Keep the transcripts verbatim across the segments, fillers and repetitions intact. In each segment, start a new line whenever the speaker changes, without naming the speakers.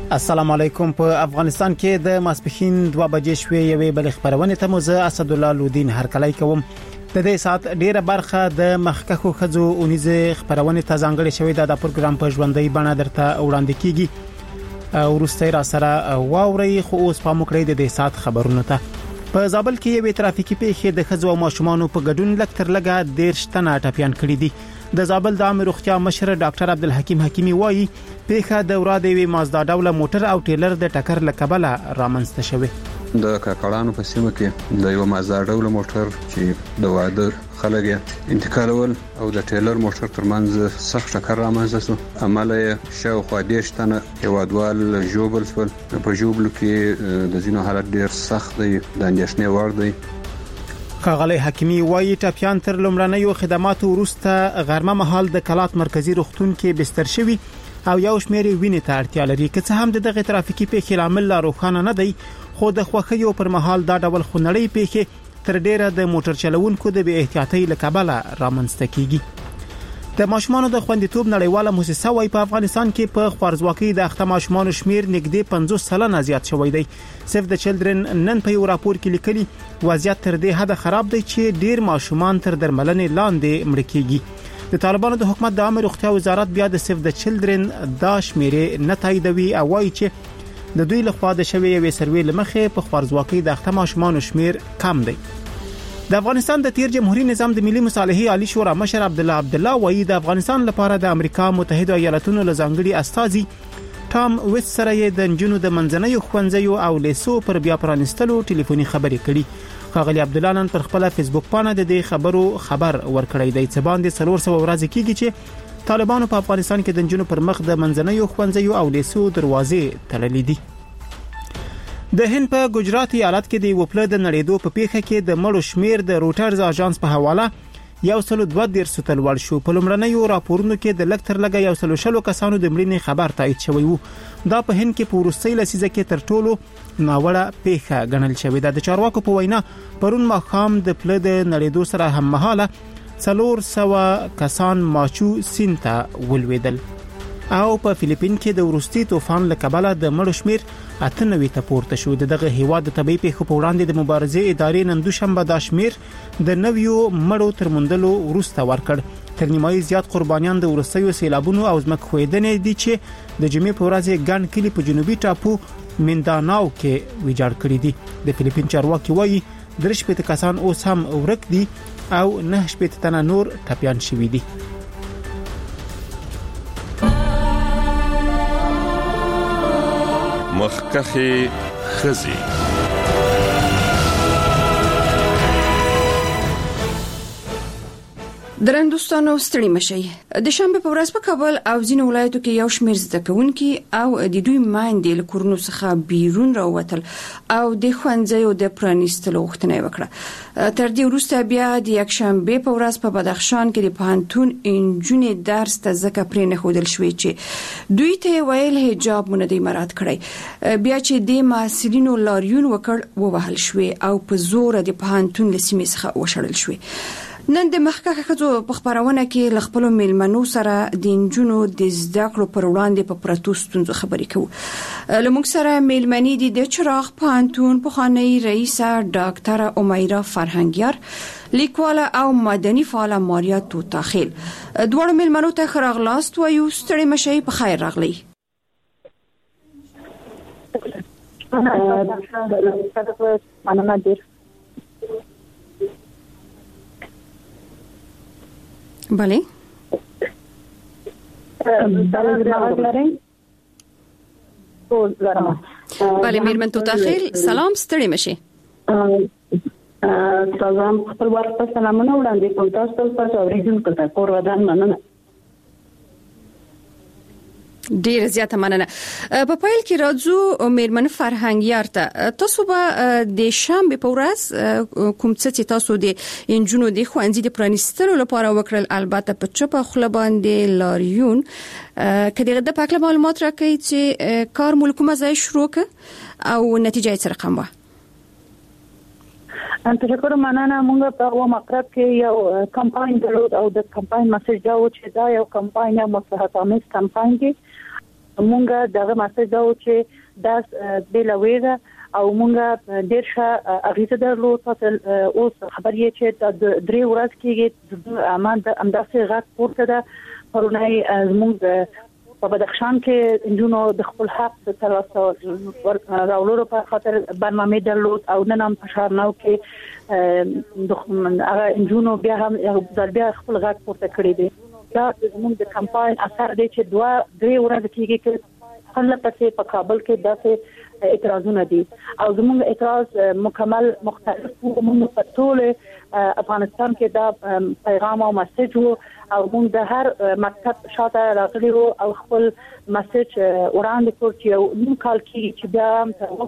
السلام علیکم. په افغانستان کې د ماسپښین دوه بجې شوې یوې بل خبرونه ته مو زه اسد الله لودین هرکلی کوم. د دې سات ډیره برخه د مخکخو خزو اونیزه خبرونه ته ځانګړې شوې ده. د پروګرام په ژوندۍ بڼه درته وړاندې کیږي. ورسته را سره واوري خو اوس په مکرې د دې سات خبرونه ته. په زابل کې یوې ترافیکي پیښې د خزو او ماشومان په ګډون لکتر لګه ډیر شتنه ټاپیان کړی دي. د زابل د عامه روغتیا مشر ډاکټر عبدالحکیم حکیمی وایي پیښه د وراده وی مازدا ډوله موټر او ټیلر د ټکر لکبله رامنځته شوه.
د کاکړانو په سیمه کې د یو مازدا ډوله موټر چې د واده خلک انتقالول او د ټیلر موټر ترمنځ سخت ټکر رامنځته شو. عمله شاوخوا دیش تنه هوادوال جوبل سول. په جوبل کې د زینو حالت ډیر سخت دی، د اندېښنې وړ دی.
خاغلی حکیمی وایي ټاپیان تر لمړنیو خدماتو وروسته غرمه مهال د کلات مرکزی روغتون کې بستر شوی او یو شمېر وینې ته اړتیا لري. که څه هم دغه ترافیکي پیښې لامل لا روښانه نه دی، خو د خوخیو پر مهال دا ډول خونړۍ پیښې تر ډیره د موټر چلوونکو د بې احتیاطۍ لکبله رامنځته کیږي. د ماشومانو د خوندیتوب نړیواله موسسه وايي په افغانستان کې په خوارزواکۍ د اخته ماشومانو شمیر نږدې پنځوس سلنه زیات شوی دی. سیف د چلډرن نن په یو راپور کې لیکلي وضعیت تر دې حد خراب دی چې ډیر ماشومان تر درملنې لاندې مړ کیږي. د طالبانو د حکومت د عامه روغتیا وزارت بیا د سیف د چلډرن دا شمیرې نه تاییدوي او وايي چې د دوی لخوا د شوی یوې سروې لمخې په خوارزواکۍ د اخته ماشومانو شمیر کم دی. د افغانستان د تیر جمهوریت نظام د ملي مصالحې عالی شورا مشر عبد الله عبد الله وایي د افغانستان لپاره د امریکا متحده ایالاتونو لزانګړي استازي ټام ویس سره د جنونو د منځنیو خوندزیو او لیسو پر بیا پرانستلو ټلیفوني خبرې کړي. خاغلی عبد الله نن پر خپل فیسبوک باندې د دې خبرو خبر ورکړی دی چې باندې څلور سوه ورځې کېږي چې طالبانو په افغانستان کې د جنونو پر مخ د منځنیو خوندزیو او لیسو دروازې تړلې دي. د هند په ګجرات ایالت کې د وپله د نړیدو په پیښه کې د مړو شمیر د روټرز اژانس په حواله یو سل دوه دیرش تلوړ شو. په لومړنیو راپورونو کې د لکتر لګا یو سل شلو کسانو د مړینې خبر تایید شوی وو. دا په هند کې په وروستۍ لسیزه کې تر ټولو ناوړه پیښه ګڼل شوې ده. د چارواکو په وینا پرون ماښام د پله د نړیدو سره هم مهاله څلور سوه کسان ماچو سین ته ولوېدل. او په فلیپین کې د وروستي طوفان لکبله د مړو شمیر اته نوي ته پورته شو. دغه هیواد د طبي پیښو په وړاندې د مبارزې ادارې نن دوشنبه د شمیر د نویو مړو تر موندلو وروسته ورکړ. تر نیمایي زیات قربانیان د ورستیو سیلابونو او ځمکې ښویدنې دي چې د جمعې په ورځ ګڼ کلی په جنوبي ټاپو منداناو کې ویجاړ کړی دي. د فلیپین چارواکي وایي درې شپېته کسان اوس هم ورک دي او نه شپېته تنه نور ټپیان شوي دي.
مخکخي خزي
درندوستانو ستړي مشي. د شنبه په ورځ په کابل او ځینو ولایتو کې یو شمېر زده کوونکي او د دوی ماندې له کورونو څخه بیرون راووتل او د ښوونځیو د پرانیستلو غوښتنه وکړه. تر دې وروسته بیا د یکشنبه په ورځ په بدخشان کې د پوهنتون انجونې درس ته ځکه پرې نه ښودل شوې چې دوی ته ویل حجاب مو نه دی مراعات کړی. بیا چې د محصلینو لاریون وکړ ووهل شوې او په زور د پوهنتون له سیمې څخه وشړل شوې. نن د مخکخه خزو په خبرونه کې ل خپل میلمنو سره د انجونو د زده کړو پر وړاندې په پرتو ستونزو خبرې کوو. لمونږ سره میلمنې دي د چراغ پوهنتون پخوانی رئیسه ډاکټره امیرا فرهنګیار، لیکواله او مدني فعاله ماریا توتاخیل. دوړو میلمنو ته ښه راغلاست وایو. ستړي مشئ، په خیر راغلی.
مننه ډیر.
بله بله میرمن توتاخیل، سلام، ستړي مشئ.
تاسو خپل ورته سلامونه وړاندې کوم. تاسو تاسو اوریدونکو ته کور ودان مننه.
ډیر زیاته مننه. په پایل کې راځو میرمن فرهنګیار ته. تاسو به د شنبه په ورځ کوم څه چې تاسو د انجونو د ښوونځي د پرانیستلو لپاره وکړل، البته په چپه خوله باندې لاریون، کله د پاکله معلومات راکړي چې کار ملکومه ځای شروع ک او نتیجه یې څه رقم وه؟
تشکر مننه. موږ په هغه مقرب کې یو کمپاین درلود او د کمپاین مسیج دا و چې دا یو کمپاین یا مصلحت آمیز کمپاین دی مونږه دغه مسج دا و چې داس د لویره او مونږه ډیر ښه اغیزه درلود. تاسو اوس خبر یې چې د درې ورځې کې امان د امداسه غاټ پورته ده پرونی زموږ په بدخشان کې انجونو د خپل حق د ترلاسه راولو په خاطر برنامه درلود او نن هم په شارناو کې د هغه انجونو بیا هم یو بیا خپل غاټ پورته کړی دی. دا زموږ د کمپاین اثر دی چې دوه درې ورځې کېږي چې خلک په په کابل کې داسې اعتراضونه دي او زموږ اعتراض مکمل مختلف موږ په ټول افغانستان کې دا پیغام او مسج وو او موږ د هر مکتب شاته راغلي وو او خپل مسج وړاندې کړ چې یو نیم کال کې چې بیا هم تر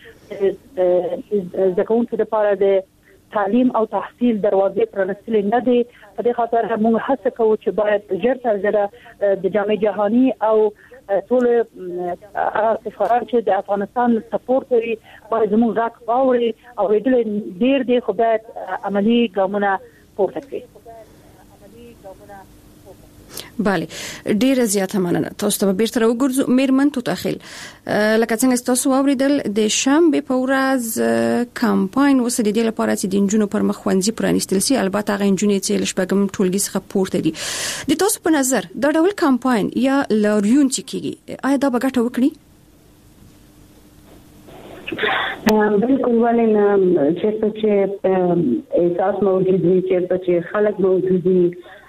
اوسه د کوونکو لپاره د تعلیم او تحصیل دروازې پرانستلې نه دي. په دې خاطر موږ هڅه کوو چې باید ژر تر ژره د جامعه جهاني او ټول سفارت چې د افغانستان سپورټ کوي باید زموږ غږ واوري او دې ډیر ډیر خو باید عملی ګامونه پورته کړي.
بله ډیره زیاته مننه. تاسو ته بیرته راوګرځو میرمن توتاخیل، لکه څنګه تاسو واوریدل د شنبه په ورځ کمپاین وسه د دې لپاره چې د انجونو پر مخ خوندې پرانیستل سي، البته هغه انجونې چې لشبګم ټولګي څخه پورته دي. د تاسو په نظر دا ډول کمپاین یا لاریون چې کیږي آیا دا به ګټه وکړي؟
بالکل ولې نه، چې چې احساس موجود وي، چې خلک موجود وي،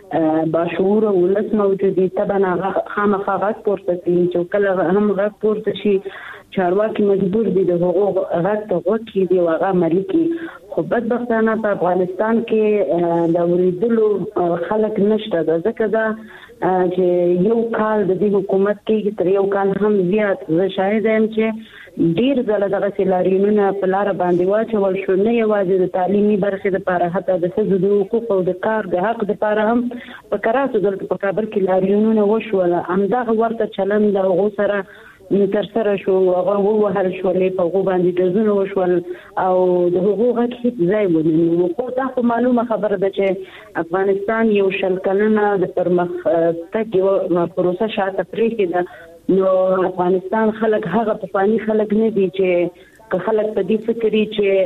باشعور ولس موجودي طبعا خامخا غږ پورته کوي چې کله هم غږ پورته شي چارواکي مجبور دي د حقوق غږ ته غوږ دی او هغه عملي کوي. خو بدبختانه په افغانستان کې د اوریدلو خلک نشته، ځکه دا چې یو کال د دې حکومت کې تر یو کال هم زیات زه شاهد یم چې ډیر ځله دغه سیلاریونونه په لار باندې واچول شو، نه یوازې د تعلیمي برخې لپاره، حتی د ښځو د حقوقو او د کار د حق لپاره هم په کراتو دلته په کابل کې لاریونونه وشول. همدغه ورته چلند د هغو سره تر سره شو، هغه ووهل شولې، په هغو باندې ډزونه وشول او د هغو غږ هیڅ ځای ونه. خو دا خو معلومه خبره ده چې افغانستان یو شل کلنه د پرمختګ یوه پروسه شاته پرېښې ده. نو افغانستان خلک هغه پخواني خلک نه دي چې که خلک په دې فکري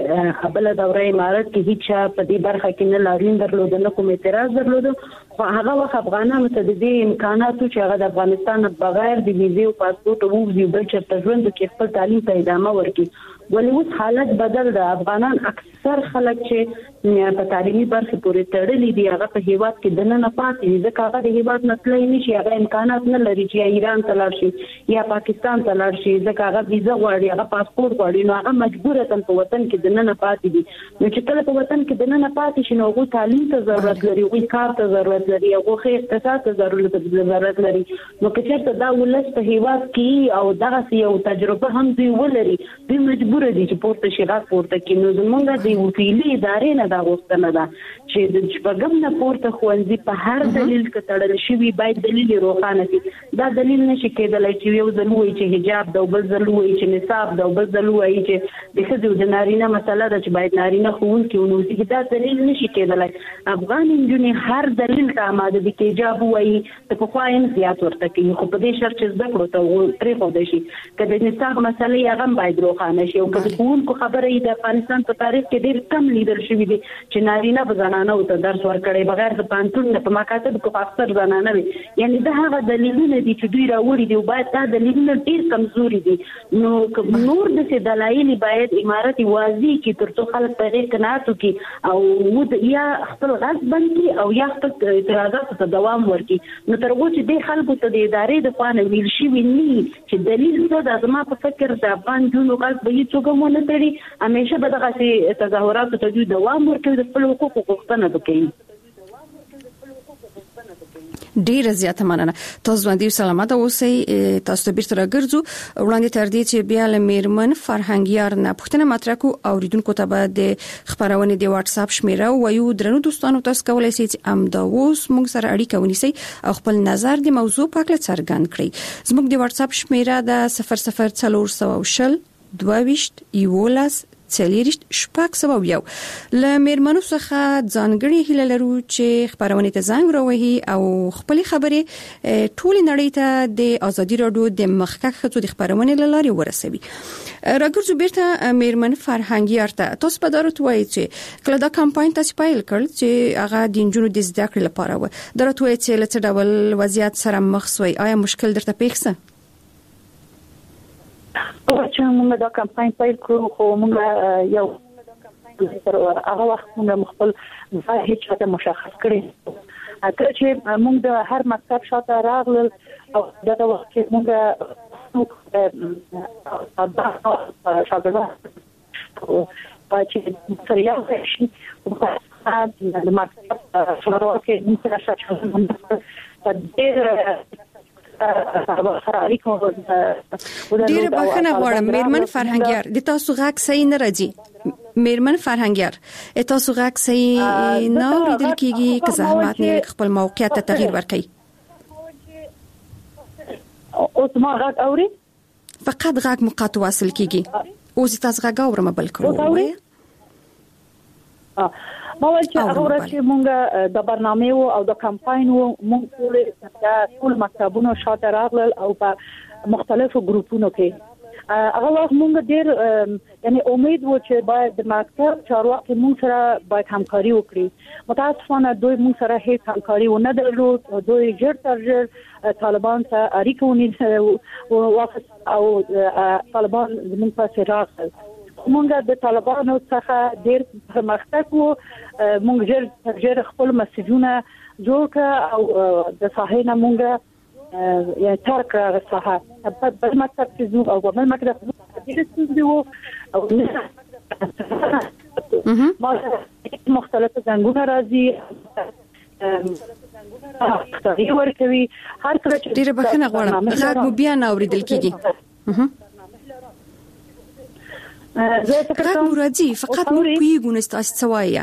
چې قبل دوره امارت کې هیڅ په دې برخه کې نه لاریون درلود، نه کوم اعتراض درلود، خو هغه وخت افغانانو ته د دې امکاناتو چې هغه د افغانستان بغیر د ویزې او پاسپورت او ویزې بل چرته ژوند کې خپل تعلیم ته ادامه ورکړي. ولې اوس حالت بدل ده. افغانان اکثر خلک چې په تعلیمي برخه پورې تړلي دي هغه په هیواد کې دننه پاتې دي، ځکه هغه د هیواد نسلې نشي، هغه امکانات نه لري چې ایران ته لاړ شي یا پاکستان ته لاړ شي، ځکه هغه ویزه غواړي، هغه پاسپورت غواړي، نو هغه مجبور دي په وطن کې دننه پاتې دي. نو چې کله په وطن کې دننه پاتې شي نو هغه تعلیم ته ضرورت لري، هغه کار ته ضرورت لري، هغه خیر اقتصاد ته ضرورت لري. نو که چېرته دا ولس په هیواد کې او دغه یو تجربه هم دوی ولري، دوی مجبور دي چې پورته شي غاټ پورته کې. نو زمونږ د وکیلي ادارې نه دا غوښتنه ده چې د شپږم نه پورته ښوونځي په هر دلیل کې تړل شوي باید دلیل روښانه شي. دا دلیل نشي کېدلی چې یو ځل وایي چې حجاب ده او بل ځل وایي چې نصاب ده او بل ځل وایي چې د ښځو د نارینه مسله ده چې باید نارینه ښوونکي ونوسي. دا دلیل نشي کېدلی. افغان نجونې هر دلیل ته آماده دي چې حجاب وایي د پخوا یې زیات ورته کوي، خو په دې شرط چې زده کړو ته پرېښودی شي. که د نصاب مسلې هغه هم باید روښانه شي. او که د ښوونکو خبره یې د افغانستان په تاریخ کې ډېر کم لیدل شوي دي چې نارینه به زنانو ته درس ورکړی بغیر د پوهنتون نه په مکاتبو کې اکثر زنانه وي. یعنې دا هغه دلیلونه دي چې دوی راوړي دي او باید دا دلیلونه ډېر کمزوري دي. نو نور داسې دلایل باید امارت واضح کړي تر څو خلک په هغې قناعت وکړي او یا خپل غږ بند کړي او یا خپل اعتراضاتو ته دوام ورکړي. نو تر هغو چې دې خلکو ته د ادارې د خوا نه ویل شوي نه چې دلیل څه ده، زما په فکر د افغان نجونو غږ به هېڅوک هم ونه تړي، همیشه به دغسې تظاهراتو ته دوی دوام ورکوي، د خپلو حقوقو غوښتنه به کوي.
ډیره زیاته مننه. تاسو باندې سلامات اوسئ. تاسو ته بیرته راګرځو وړاندې تر دې چې بیا له میرمن فرهنګیار نه پوښتنه مطرح کو او اوریدونکو ته به د خبرونې د واتس اپ شمیره وایو. درنو دوستانو تاسو کولای شئ چې امدا اوس موږ سره اړیکه ونیسئ او خپل نظر د موضوع په اړه څرګند کړئ. زموږ د واتس اپ شمیره د صفر صفر څلور سوه شل دوه ویشت یولس څلېرشت شپږ سوه یو له میرمنو څخه ځانګړي هیله لرو چې خبرونه ته زنګ راوهي او خپل خبرې ټول نړۍ ته د ازادي راډیو د مخکښ خطو د خبرونه لاري ورسوي. راګرځو بیرته میرمن فرهنګیار ته تاسو په دارو توای چې کله دا کمپاین تاسو پیل کړ چې هغه د انجونو د زده کړې لپاره و درته وای چې لڅ ډول وضعیت سره مخ شوي آیا مشکل درته پیښ څه؟
او چې موږ دا کمپاین پیل کړو خو موږ یو هغه وخت موږ خپل ځای هیڅ څه مشخص کړی اته چې موږ د هر مکتب شاته راغلل او دا وخت چې موږ شاګردان په چې سریال شي په د مکتب شروع کې موږ سره شامل په ډېر
ډیره بخښنه غواړم میرمن فرهنګیار د تاسو غږ صحیح نه راځي. میرمن فرهنګیار تاسو غږ صحیح نه اوریدل کیږي که زحمت نه خپل موقعیت ته تغییر ورکړئ.
اوس ما غږ اوري
فقط غږ مقطع واصل کیږي. اوس تاسو غږ اورم بل کړو
ما ول چې هغه ورځ چې مونږ د برنامه او د کمپاین مونږ ټول د ټول مکتبونو شاته راغلل او په مختلفو ګروپونو کې هغه وخت مونږ ډېر یعنی امید و چې باید د مکتب چارواکي مونږ سره باید همکاري وکړي. متاسفانه دوی مونږ سره هیڅ همکاري ونه درلود. دوی ژر تر ژر طالبان ته اړیکه ونیول واپس او طالبان زموږ په راغلل. مونږ د طالبانو څخه ډېر پرمختګ وو. مونږ ژر ژر خپل مسجونه جوړ کړ او د ساحې نه مونږ یا ترک راغ ساحه په بل مکتب کې زو او بل مکتب کې زو او ما مختلف څنګه راځي تغییر ورکوي هر کله چې
ډېر بخښنه غواړم غږ مو بیا نه اوریدل کیږي. غږ راځي فقط مو پیګو نستاسو سوایا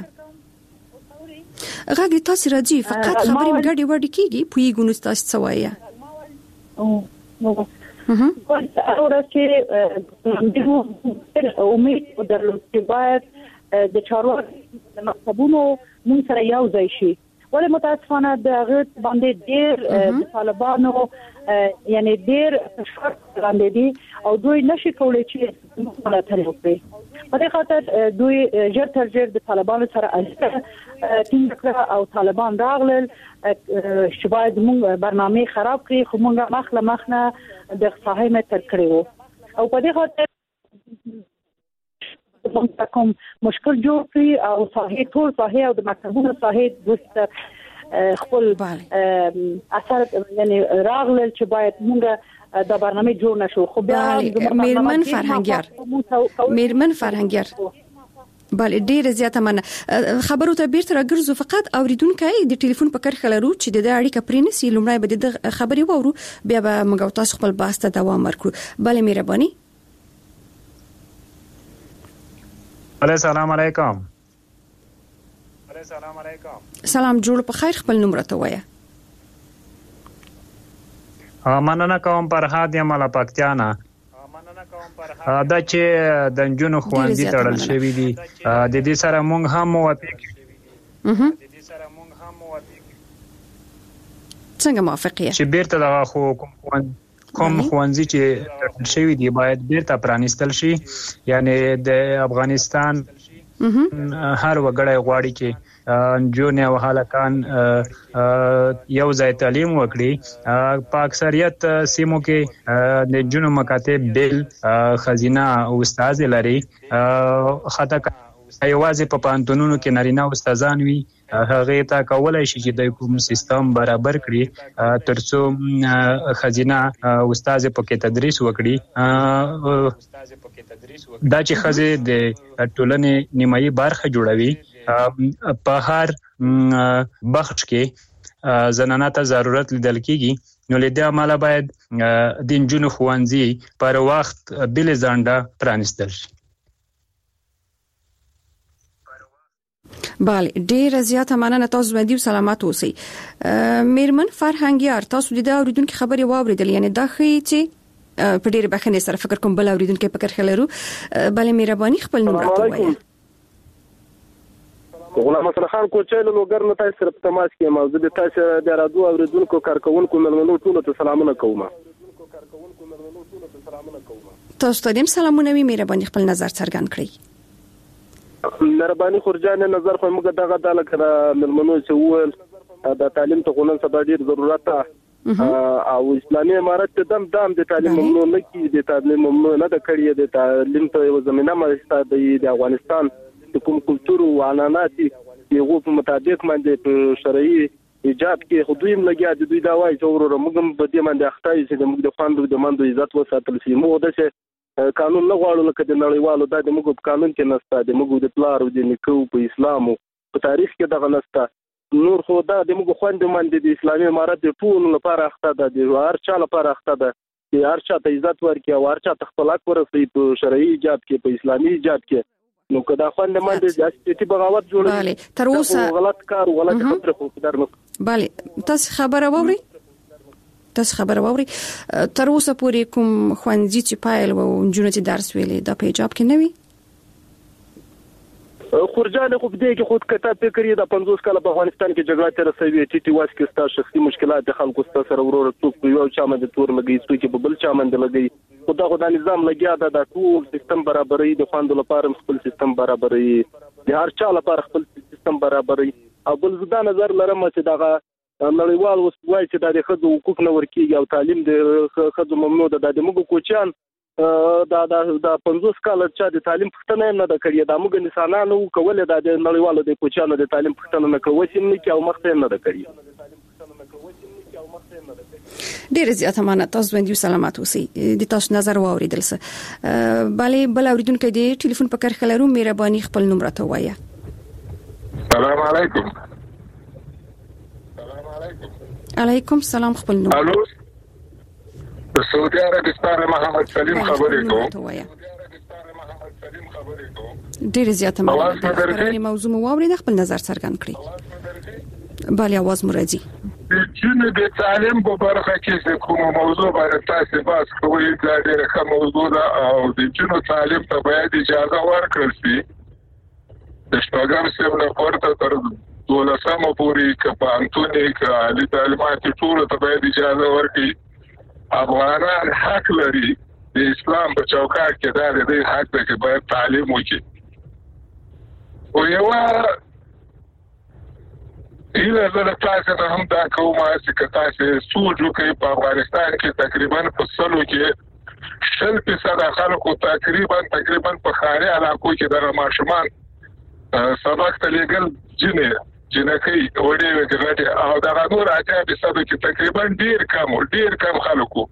غږ تاسو راځي فقط خبرې مګړې وړې کیږي پیګو نستاسو سوایا
او نو اورا چې دغه امید درلود چې باید د چارواکو مکتبونو مون سره یو ځای شي. ولې متاسفانه د هغه باندې ډېر د طالبانو یعنی ډېر فشار باندې دي او دوی نشي کولای چې ملاتړ وکړي. په دې خاطر دوی ژر تر ژر د طالبانو سره اړیکه ټینګ کړه او طالبان راغلل چې باید موږ برنامه خراب کړي خو موږ مخله مخنه د صحه متر کړو او په دې خاطر موږ کوم مشکل جوړ کړی او صحه ټول صحه او د مکتبونو صحه د خپل اثر یعنی راغلل چې باید موږ د برنامه جوړ نشو. خو بیا
میرمن فرهنګیار میرمن فرهنګیار بله ډیره زیاته مننه. خبرو ته بیرته راګرځو فقط اوریدونکو د ټلیفون په کرخه لرو چې د اړیکه پرینسي لومړی به د خبري وورو بیا به موږ تاسو خپل بحث ته دوام ورکړو. بله مهرباني.
السلام علیکم. السلام علیکم.
سلام جوړ په خیر خپل نوم راته وایه.
مننه کوم پر هادي مال پکتیانا. دا چې د انجونو خوندې تړل شوی دي د دې سره مونږ هم موافق یو. د دې سره مونږ هم موافق یو.
څنګه موافق یې؟
چې بیرته دغه خو کوم کوم خوندې چې تړل شوی دي باید بیرته پرانیستل شي. یعنی د افغانستان هر وګړی غواړي چې جون او هلکان یو ځای تعلیم وکړي. په اکثریت سیمو کې د جنو مکاتب بیل خزینه او استاد لري. خاطر ایوازې په پانتونونو کې نارینه استادان وي هغه ته کولای شي چې د کوم سیستم برابر کړي ترڅو خزینه استاد پکې تدریس وکړي. دا چې خزه د ټولنې نیمایي برخه جوړوي. په هر بخش کې زنانه ته ضرورت لیدل کیږي. نو له دې عمله باید د انجونو خوانځي پر وخت بل ځانډه پرانستل شي.
بله ډیره زیاته مننه. تاسو باندې سلامات اوسئ. میرمن فرهنګیار تاسو د اوریدونکو خبري واوریدل یعنی دا خې چې په ډېر بخښنې سره فکر کوم بل اوریدونکو په کرخه لرو بلې مهرباني خپل نوم راته وایي.
غلام حسن خان کوچې له لوګر نه تاسو سره په تماس کې موضوع د تاسو د رادیو اوریدونکو کارکونکو ملمنو ټول ته سلامونه کوم.
تاسو ته دیم سلامونه وی مهرباني خپل نظر څرګند کړئ.
مهرباني خورجان نظر خو موږ دغه د لکه ملمنو چې ول د تعلیم ته غونن سبا ډیر ضرورت او اسلامي امارت ته دم دم د تعلیم ممنوع نه کی د تعلیم ممنوع نه د کړی د تعلیم ته یو زمينه مشته د افغانستان د کوم کلچر او عنعنات یو په مطابق باندې په شرعي ایجاد کې خودیم لګیا د دوی دا وایي چې ورور موږ په دې باندې اخته چې د موږ د خواندو د مندو عزت وساتل شي. موږ د قانون نه غواړو لکه د نړیوالو د موږ په قانون کې نسته د موږ د پلار او د نیکو په اسلام او په تاریخ کې دغه نسته. نور خو دا د موږ خواندو باندې د اسلامي امارت د ټول لپاره اخته ده د هر چا لپاره اخته ده چې هر چا ته عزت ورکړي او هر چا ته خپل حق ورسوي په شرعي ایجاد کې په اسلامي ایجاد کې. نو کدا خوند باندې د سیاسي بغاوت جوړوي
bale تر اوسه
غلط کار او غلط خبره خو درنو
bale تاسو خبره ووري تاسو خبره ووري تر اوسه پورې کوم خوندزي چې پایل او جنونو چې درس ویلې د پیجاب کې نوي
خورجان خو دې کې خود کته فکر یې د پنځوس کاله په افغانستان کې جګړه تر سوي چې تی واس کې ستا شخصي مشکلات د خلکو سره ورور څوک یو چا باندې تور لګي څوک په بل چا باندې لګي خدا خدا نظام لګیا دا د ټول سیستم برابرۍ د خواندو لپاره خپل سیستم برابرۍ د هر چا لپاره خپل سیستم برابرۍ او بل زدا نظر لرم چې دغه نړیوال وسوای چې د خځو حقوق نه ورکیږي او تعلیم د خځو ممنوع ده د موږ کوچان دا دا د پنځوس کال چې د تعلیم پښتنه نه د کړی د موږ انسانانو کول د نړیوالو د کوچانو د تعلیم پښتنه نه کوي چې نه کې او مخته نه د کړی.
ډیر زیات امانت تاسو باندې سلامات اوسئ د تاسو نظر واوریدل څه bale بل اوریدونکو دی ټلیفون په کار خلرو مهرباني خپل نوم راته وایي.
السلام علیکم.
السلام علیکم. علیکم السلام خپل نوم.
الو سعودي عربستان محمد سلیم خبرې کوم.
ډیر زیات امانت خبرې موضوع مو واورید خپل نظر څرګند کړئ. bale आवाज مرادي
چې د تعلیم په برخه کې کوم موضوع باندې تاسو باس کوئ دا ډېره ښه موضوع ده او د جنو تعلیم ته باید اجازه ورکړل شي. د شپږم صف نه پورته تر دولسمه پورې که پوهنتونې که عالي تعلیمات ټولو ته باید اجازه ورکړي. افغانان حق لري د اسلام په چوکاټ کې دا د دې حق دی چې باید تعلیم وکړي. او یوه ایله زه تاسو ته هم دا کوم چې تاسو سوچ وکړئ په افغانستان کې تقریبا په سلو کې شل فیصد خلکو تقریبا تقریبا په ښاري علاقو کې د ماشومان سبق ته لېږل جنې جنکۍ وړې وګړي او دا نور اته فیصد کې تقریبا ډیر کم ډیر کم خلکو.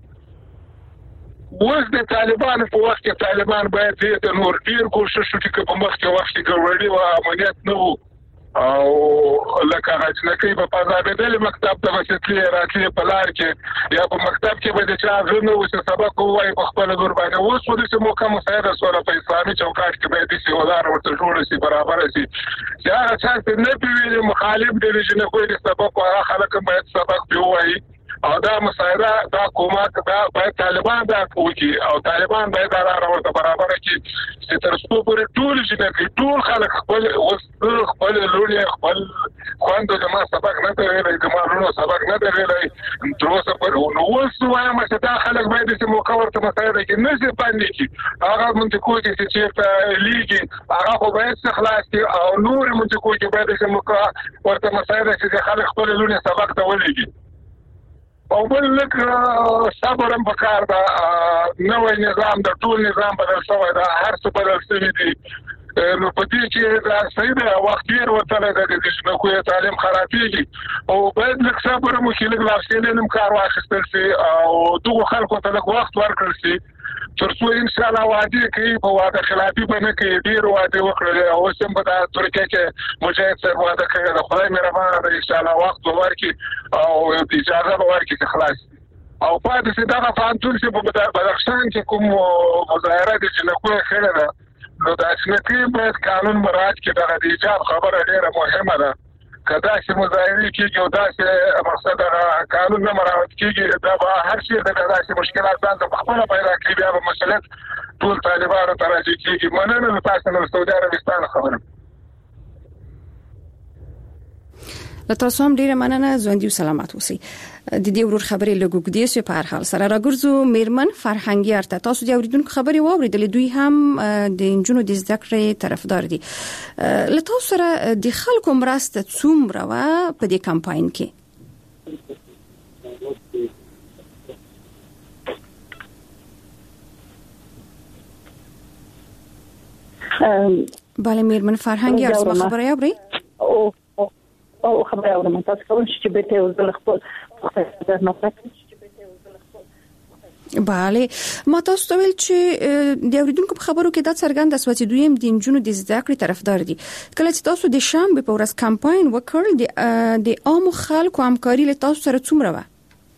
اوس د طالبان په وخت کې طالبان باید دې نور ډیر کوشش وکړي په مخ کې وخت کې ګډوډي او امنیت نه وو او لکه راځنکې په پازابېدل مکتب ته وسیتلې راتلې په لار کې یا په مکتب کې به د چا غنو وسه سبق وایي په خپل دور باندې اوس ولې چې مو کوم ساده سره په اسلامي چوکاټ کې به د سیولار ورته جوړ شي برابر شي یا چې نه پیوي مخالف د رژیم کوی د سبق او خلک باید سبق پیوي او دا مسایره دا کومه دا باید طالبان دا کوي او طالبان باید دا راوړته برابر کړي چې تر څو پورې ټول چې ټول خلک خپل خپل لوري خپل خواندو د ما سبق نه درېږي کومه سبق نه درېږي تر اوسه پر نو اوس وایم چې دا خلک باید چې موکورته مسایره کې نه شي باندې کې هغه مونږ کوی چې په لیګي هغه خو باید خلاص کړي او نور مونږ کوی چې باید چې موکورته مسایره چې خلک خپل لوري سبق ته ولېږي. او بل لک صبر هم پکار دا نوې نظام د ټول نظام بدل شوی دا هر څه بدل شوی دی نو په دې کې دا صحیح دی وخت یې ورته د دې کوی تعلیم خرابېږي او باید لک صبر مو کې لک لاسته نیم کار واخیستل شي او دغه خلکو ته لک وخت ورکړل شي تر څو ان شاء الله وعده کوي په وعده خلافي باندې کوي ډیر وعده وکړي او سم په ترکیه کې مجاهد سره وعده کوي د خدای مهربانه ان شاء الله وخت ورکړي او اجازه ورکړي خلاص او پاتې چې دا فانتون چې په بدخشان کې کوم مظاهره دي چې نه کوي خیره ده نو دا چې باید قانون مراعات کړي دا د ایجاب خبره ډیره مهمه ده کدا چې مظاهره کیږي او دا چې مقصد قانون نه مراعات کیږي دا به هر شي د داسې مشکلات باندې په خپل پیدا کوي بیا به مسله ټول طالبانو ته راځي کیږي مننه تاسو نو سعودي عربستان خبره
تاسو هم ډیره مننه ژوندۍ او سلامت اوسئ د دې ورور خبرې لګوګدې سو په هر حال سره راګرځو میرمن فرهنګي ارته تاسو د اوریدونکو خبرې واوریدل دوی هم د انجونو د زده کړې طرفدار دي له تاسو سره د خلکو مرسته څومره وا په دې کمپاین کې bale میرمن فرهنګي ارته خبرې اوري
او او خبره اورم تاسو کوم چې به ته ورزل خپل خپل نه
bale ما تاسو ته ویل چې د اوریدونکو په خبرو کې دا څرګند اسوه چې دوی هم د انجونو د زده کړې طرفدار دي کله چې تاسو د شنبه په ورځ کمپاین وکړ د د عام خلکو همکاري له تاسو سره څومره و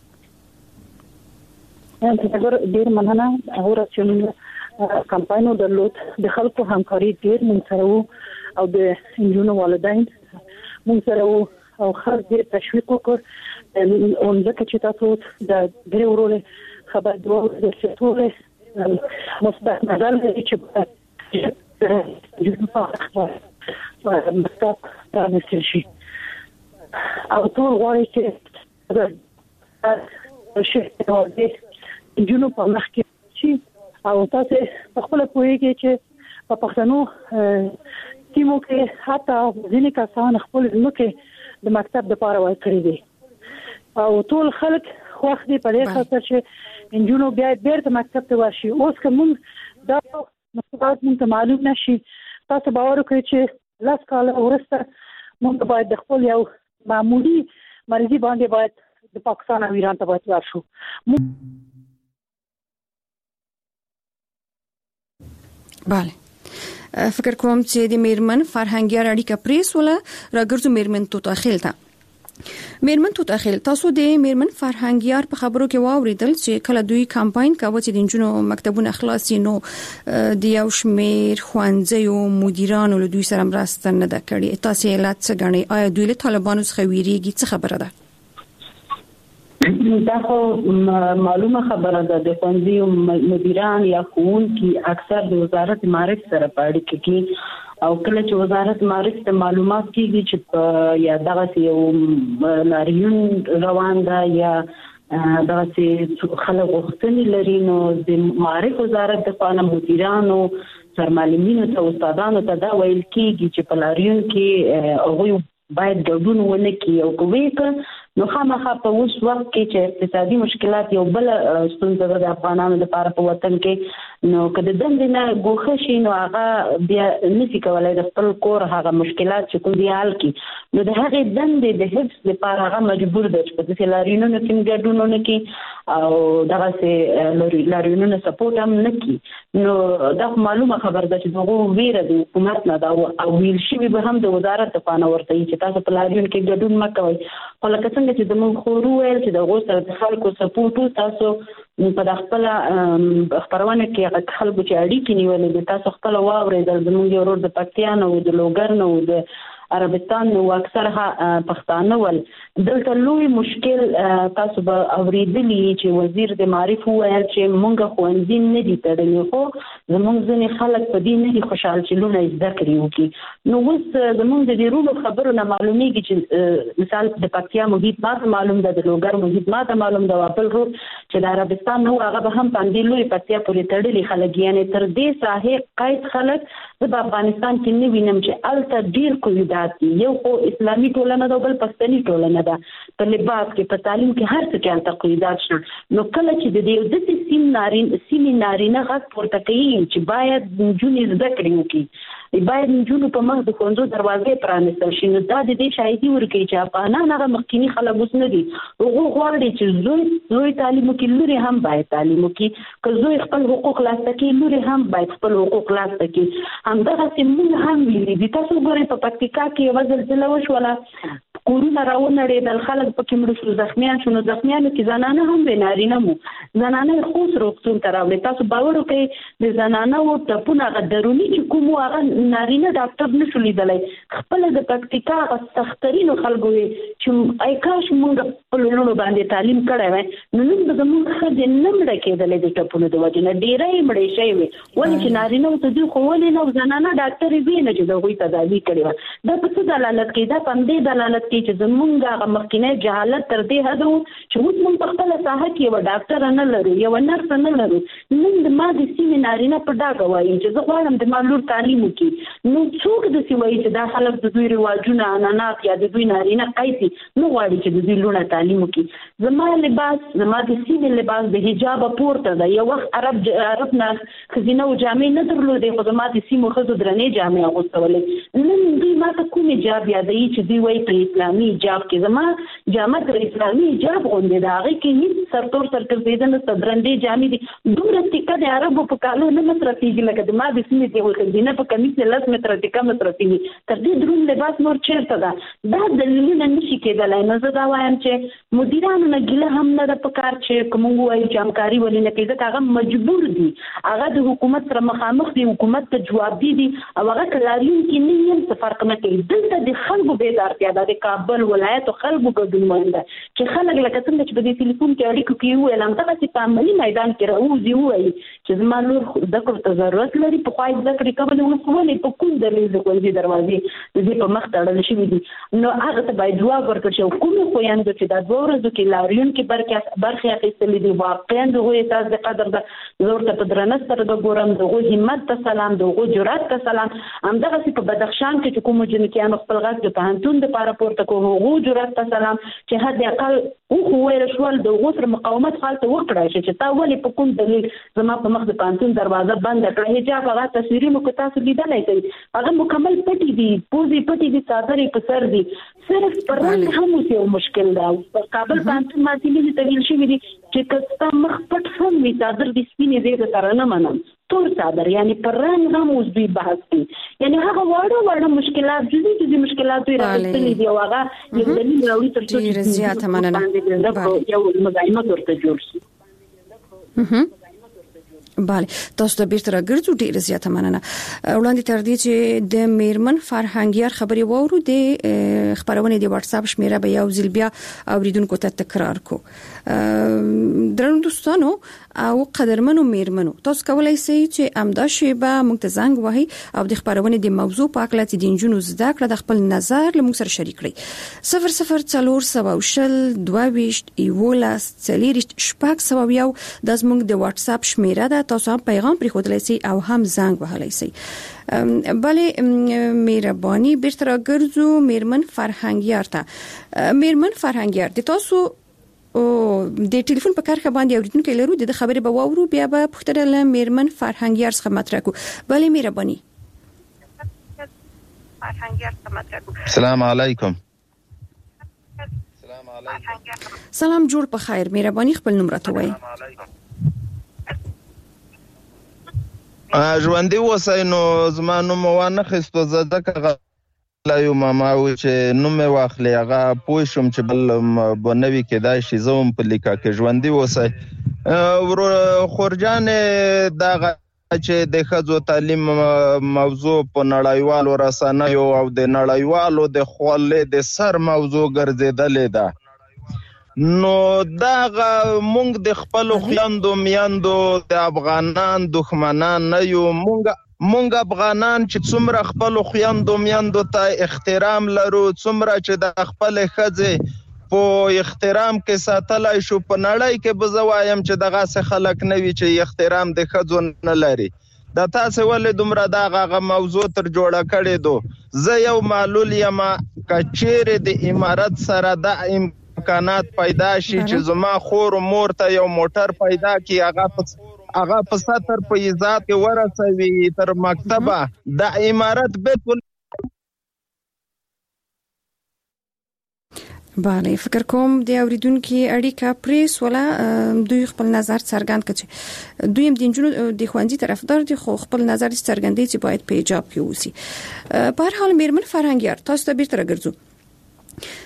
څنګه ډیر مننه هغه چې کمپاین درلود د خلکو همکاري ډیر مونږ سره او د انجونو والدین مونږ سره او خلک دې تشویق وکړ او ځکه چې تاسو د ډېر ورول خبر دوه د ټول مثبت نظر لري چې د په مستق ترانسل شي او ټول غواړي چې د شي د انجونو په مخ کې شي او تاسو په خپل پوهیږئ چې په پښتنو تیمو کې حتی ځینې کسان خپل ځمکې د مکتب لپاره ورکړي دي او ټول خلک خوښ دي په دې خاطر چې انجونو بیا بیرته مکتب ته ورشي اوس کوم دا مسؤلیت مونږ معلوم نشي تاسو باور وکړئ چې لاس کاله ورسته مونږ باید د خپل یو معمولی مرزي باندې باید د پاکستان او ایران ته باید ورشو
bale فکر کوم چې د میرمن فرهنګي اړیکه پریس ولا راګرځو میرمن توتاخیل ته میرمن توتاخیل تاسو د میرمن فرهنګي په خبرو کې واوریدل چې کله دوی کمپاین کاوه چې د انجونو مکتبونه خلاصي نو د یو شمیر خوانځي او مدیرانو له دوی سره مرسته نه ده کړې تاسو علت څه غنئ آیا دوی له طالبانو څخه ویریږي څه خبره ده
دا خو معلومه خبره ده د ښوونځي مدیران یا ښوونکي اکثر د وزارت معارف سره په اړیکه کې او کله چې وزارت معارف ته معلومات کیږي چې یا دغه یو لاریون روان ده یا دغه چې خلک غوښتنې لري نو د معارف وزارت د قانون مدیرانو سرمعلمینو ته استادانو ته دا ویل کیږي چې په لاریون کې هغوی باید ګډون ونه کړي او کوي نو خامخا په اوس وخت کې چې اقتصادي مشکلات یو بل ستونزه ده د افغانانو لپاره په وطن کې نو کله د دندې نه ګوښه شي نو هغه بیا نشي کولای د خپل کور هغه مشکلات چې کوم دی حل کړي نو د هغې دندې د حفظ لپاره هغه مجبور ده چې په داسې لاریونونو کې ګډون ونه کړي او دغسې لاریونونه سپورټ هم نه کړي نو دا معلومه خبر ده چې دغه ویره د حکومت نه ده او ویل شوي به هم د وزارت لخوا ورته چې تاسو په لاریون کې ګډون مه کوئ خو لکه څنګه چې زموږ خورو ویل چې د هغو سره د خلکو سپورټ تاسو په خپله خپرونه کې خلکو چې اړیکې نیولې دي تاسو خپله واورېدل زموږ یو ورور د پکتیا نه و د لوګر نه و د عربستان نو اکثره پښتانه ول دلته لوی مشکل تاسو به اوریدلی چې وزیر د معرف وویل چې مونږ خوندین نه دي تړلي خو زموږ ځینې خلک په دې نه دي خوشحال چې لونه زده کړي وکړي نو اوس زموږ د ډیرو خبرو نه معلومیږي چې مثال د پکتیا محیط ماته معلوم ده د لوګر محیط ماته معلوم ده بل رو چې د عربستان نو هغه به هم باندې لوی پکتیا پورې تړلي خلک یعنی تر دې ساحه قید خلک د افغانستان کې نه وینم چې الته ډیر کوي یو خو اسلامي ټولنه ده بل پښتني ټولنه ده په لباس کې په تعلیم کې هر څه کې تقاعدات شته نو کله چې د دې د سیم نارین سیمې نارینه غږ پورته کوي چې باید جنونې زده کړي وکړي باید جنونو په مخ د ښوونځو دروازې پرانیستل شي نو دا د دې شاهدي ورکوي چې افغانان هغه مخکینی خلک اوس نه دي هغوی غواړي چې زوی زوی تعلیم وکړي لورې هم باید تعلیم وکړي که زوی خپل حقوق لاسته کړي لورې هم باید خپل حقوق لاسته کړي همدغسې موږ هم ویلي دي تاسو ګورئ په پکتیکا کې یوه زلزله وشوله کورونه راونړېدل، خلک پکې مړ شو، زخمیان شو. نو زخمیانو کې زنانه هم وي، نارینه مو. زنانه خو روغتون ته راوړي. تاسو باور وکړئ د زنانه او ټپونه هغه درونی چې کوم هغه نارینه ډاکټر نشو لیدلی. خپل د پکتیکا سخترینو خلکو چې ای کاش موږ په لونو باندې تعلیم کړی وای، نو نن به زموږ ښځې نه مړه کېدلې د ټپونو د وجې نه، ډېری مړې شوې وي. ولې چې نارینه ورته دوی خو ولې نه زنانه ډاکټر یې وي نه چې د هغوی تداوي کړې وه. دا په څه دلالت کوي؟ دا په همدې دلالت کوي چې زموږ هغه مخکینی جهالت تر دې حده و چې اوس موږ په خپله ساحه کې یوه ډاکټره نه لرو، یوه نرس نه لرو. نن د ما د سیمې نارینه په ډاګه وایي چې زه غواړم د ما لور تعلیم وکړي. نو څوک داسې وایي چې دا خلک د دوی رواجونه عنعنات یا د دوی نارینه قیسي نه غواړي چې د دوی لونه تعلیم وکړي. زما لباس، زما د سیمې لباس د حجابه پورته ده. یو وخت عرب عرب نه ښځینه و جامې نه درلودې، خو زما د سیمو ښځو درنې جامې اغوستولې. نن دوی ما ته کوم حجاب یادوي چې دوی وایي په اسلامي حجاب کې؟ زما جامه تر اسلامي حجاب غوندې ده، هغې کې هېڅ سرتور سر ګرځېده نشته، درندې جامې دي. دومره تیکه د عربو په کالو نه مصرفېږي لکه د ما د سیمې د یوې ښځینه په کمیس نه لس متره تیکه مصرفېږي. تر دې دروند لباس نور چېرته ده؟ دا دلیلونه نشي کېدلی. نو زه دا وایم چې مدیرانو نه ګیله هم نه ده پکار چې که موږ ووایو چې همکاري ولې نه کوي، ځکه هغه مجبور دي، هغه د حکومت سره مخامخ دي، حکومت ته جوابدي دي او هغه که لاریونکي نه وي هم څه فرق نه کوي. دلته د خلکو بیدارتیا ده، د کابل ولایتو خلکو ګډون مهم ده چې خلک لکه څنګه چې په دې ټلیفون کې اړیکو کې وویل همدغسې په عملي میدان کې راوځي ووایي چې زما لور زده کړو ته ضرورت لري، پخوا یې زده کړې کولې، اوس ولې په کوم دلیل د ښوونځي دروازې د دې په مخ تړل شوي دي؟ نو هغه ته باید ځواب ورکړل شي. او کومې خویندو چې دا دوه ورځو کې لاریونکي برخې اخیستلې دي، واقعا د هغوی احساس د قدر ده. زه ورته په درنه سترګه ګورم، د هغوی همت ته سلام، د هغوی جرأت ته سلام. همدغسې په بدخشان کې چې کومو جنکیانو خپل غږ د پوهنتون دپاره پورته کړو، هغوی جرأت ته سلام چې حد اقل وښویل شول، د هغوی سره مقاومت هلته وکړی شي چې تا ولې په کوم دلیل زما په مخ د پوهنتون دروازه بنده کړه. حجاب هغه تصویرونو که تاسو لیدلی کوي، هغه مکمل پټي دي، پوزې پټي دي، څادرې په سر دي. صرف پر رنګ هم اوس یو مشکل ده. په کابل پوهنتون محصلینو ته ویل شوي دي چې که ستا مخ پټ هم وي، څادر دې سپینې دی درسره نه منم، تور څادر، یعنې پر رنګ هم اوس دوی بحث کوي. یعنې هغه واړه واړه مشکلات، جزي جزي مشکلات دوی راغلي دي او هغه یو دلیل راوړي تر څو
ډېره زیاته مننه.
یو مزاحمت ورته جوړ شي.
بله، تاسو ته بیرته راګرځو. ډېره زیاته مننه. وړاندې تر دې چې د میرمن فرهنګیار خبرې واورو، د خبرونې د واتس اپ شمیره به یو ځل بیا اوریدونکو ته تکرار کو. درنو دوستانو او قدرمنو میرمنو، تاسو کولای شئ چې امدا شیبه موږ ته زنګ وهئ او د خبرونې د موضوع په اړه چې د نجونو زده کړه د خپل نظر له موږ سره شریک کړئ. صفر صفر څلور سوه او شل دوه ویشت یولس څلېرویشت شپږ سوه یو دا زموږ د واتس اپ شمیره ده. تاسو هم پیغام پرېښودلی شئ او هم زنګ وهلی شئ. بله مهرباني، بیرته راګرځو میرمن فرهنګیار ته. میرمن فرهنګیار، د تاسو او د ټلیفون په کارخه باندې اوریدونکو لرو، د خبرې به واورو، بیا به پوښتنه له میرمن فرهنګیار څخه مطرح کو. بله مهرباني.
السلام علیکم.
سلام جوړ په خیر. مهرباني خپل نوم راته وایي.
ژوندي اوسئ. نو زما نوم وانه خیستو، زه ځکه لا یو ماماوي چې نوم مې واخلي، هغه پوه شم چې بل به نوي کېدای شي، زه هم په لیکه کې ژوندي اوسئ. خورجانې دغه چې د ښځو تعلیم موضوع په نړیوالو رسنیو او د نړیوالو د خولې د سر موضوع ګرځېدلې ده. نو دغه مونږ د خپلو خویندو میندو د افغانان دښمنان نه یو. مونږ مونږ افغانان چې څومره خپلو خویندو میندو ته احترام لرو، څومره چې د خپلې ښځې په احترام کې ساتلی شو، په نړۍ کې به زه وایم چې دغسې خلک نه وي چې احترام د ښځو نه لري. دا تاسې ولې دومره دغه موضوع تر جوړه کړې دو؟ زه یو معلول یم، که چیرې د امارت سره د امکانات پیدا شي چې زما خور و مور ته یو موټر پیدا کړي، هغه په هغه په سطر په ایزاد کې ورسوي تر مکتبه، د امارت بیت ول...
بله، فکر کوم د اوریدونکو اړیکه پریس ولا دوی خپل نظر څرګند کړي. دوی هم د نجونو د ښوونځي طرفدار دي، خو خپل نظر څرګندوي چې باید په حجاب کې اوسي. په هر حال میرمن فرهنګیار، تاسو ته بیرته راګرځو.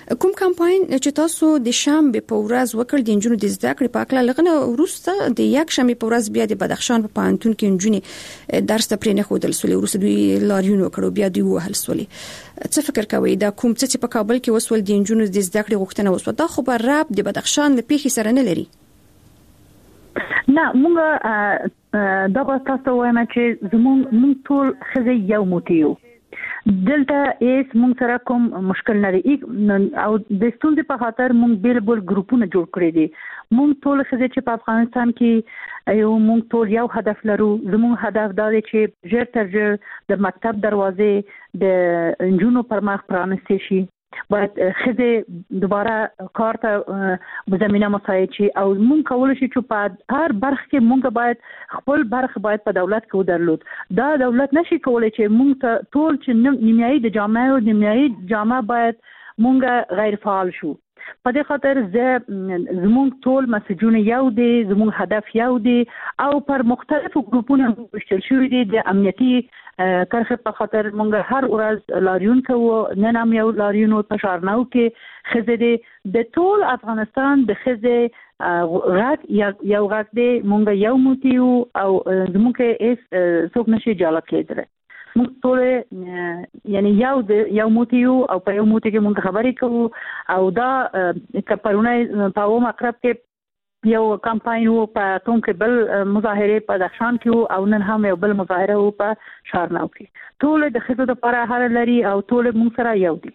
کوم کمپاین چې تاسو د شنبه په ورځ وکړ د انجونو د زده کړې په اړه لغنه ورسته د یک شنبه په ورځ بیا د بدخشان په پانتون کې انجونې درس ته پرې نه خودل سولې ورسته دوی لاریون وکړو بیا دوی وهل سولې څه فکر کوي دا کوم څه چې په کابل کې وسول د انجونو د زده کړې غوښتنه وسو دا خو به راب د بدخشان له پیښې سره نه لري
نه موږ دا به تاسو وایم چې زموږ موږ ټول خزه یو موټیو دلته ایس موږ سره کوم مشکل نه لري او د ستونزې په خاطر موږ بیل بیل ګروپونه جوړ کړی دي موږ ټول خزه چې په افغانستان کې یو موږ ټول یو هدف لرو زموږ هدف دا دی چې ژر تر ژر د مکتب دروازې د انجونو پر مخ پرانستې شي باید خزه دوباره کار ته زمينه مساعد شي او مونږ کولای شو چې په هر برخه کې مونږ باید خپل برخه باید په دولت کې ودرلود دا دولت نشي کولای چې مونږ ته ټول چې نیمایي د جامعه او نیمایي جامعه باید مونږ غیر فعال شو په دې خاطر زه زموږ ټول مسجونه یو دي زموږ هدف یو دي او پر مختلفو ګروپونو وشتل شوی دي د امنیتي کرخه په خاطر مونږ هر ورځ لاریون کوو نن هم یو لاریون په شارناو کې خزه د ټول افغانستان د خزه غاټ یو غاټ دی مونږ یو موتیو او زموږ کې اس څوک نشي جلا کېدل موږ ټول یعنی یو د یو موتیو او په یو موتی کې مونږ خبرې کوو او دا کپرونه په و مقرب کې یو کمپاین وو په کوم کې بل مظاهره په دخشان کې او نن هم یو بل مظاهره وو په شارناو کې ټول د خزو لپاره هر لري او ټول موږ سره یو دي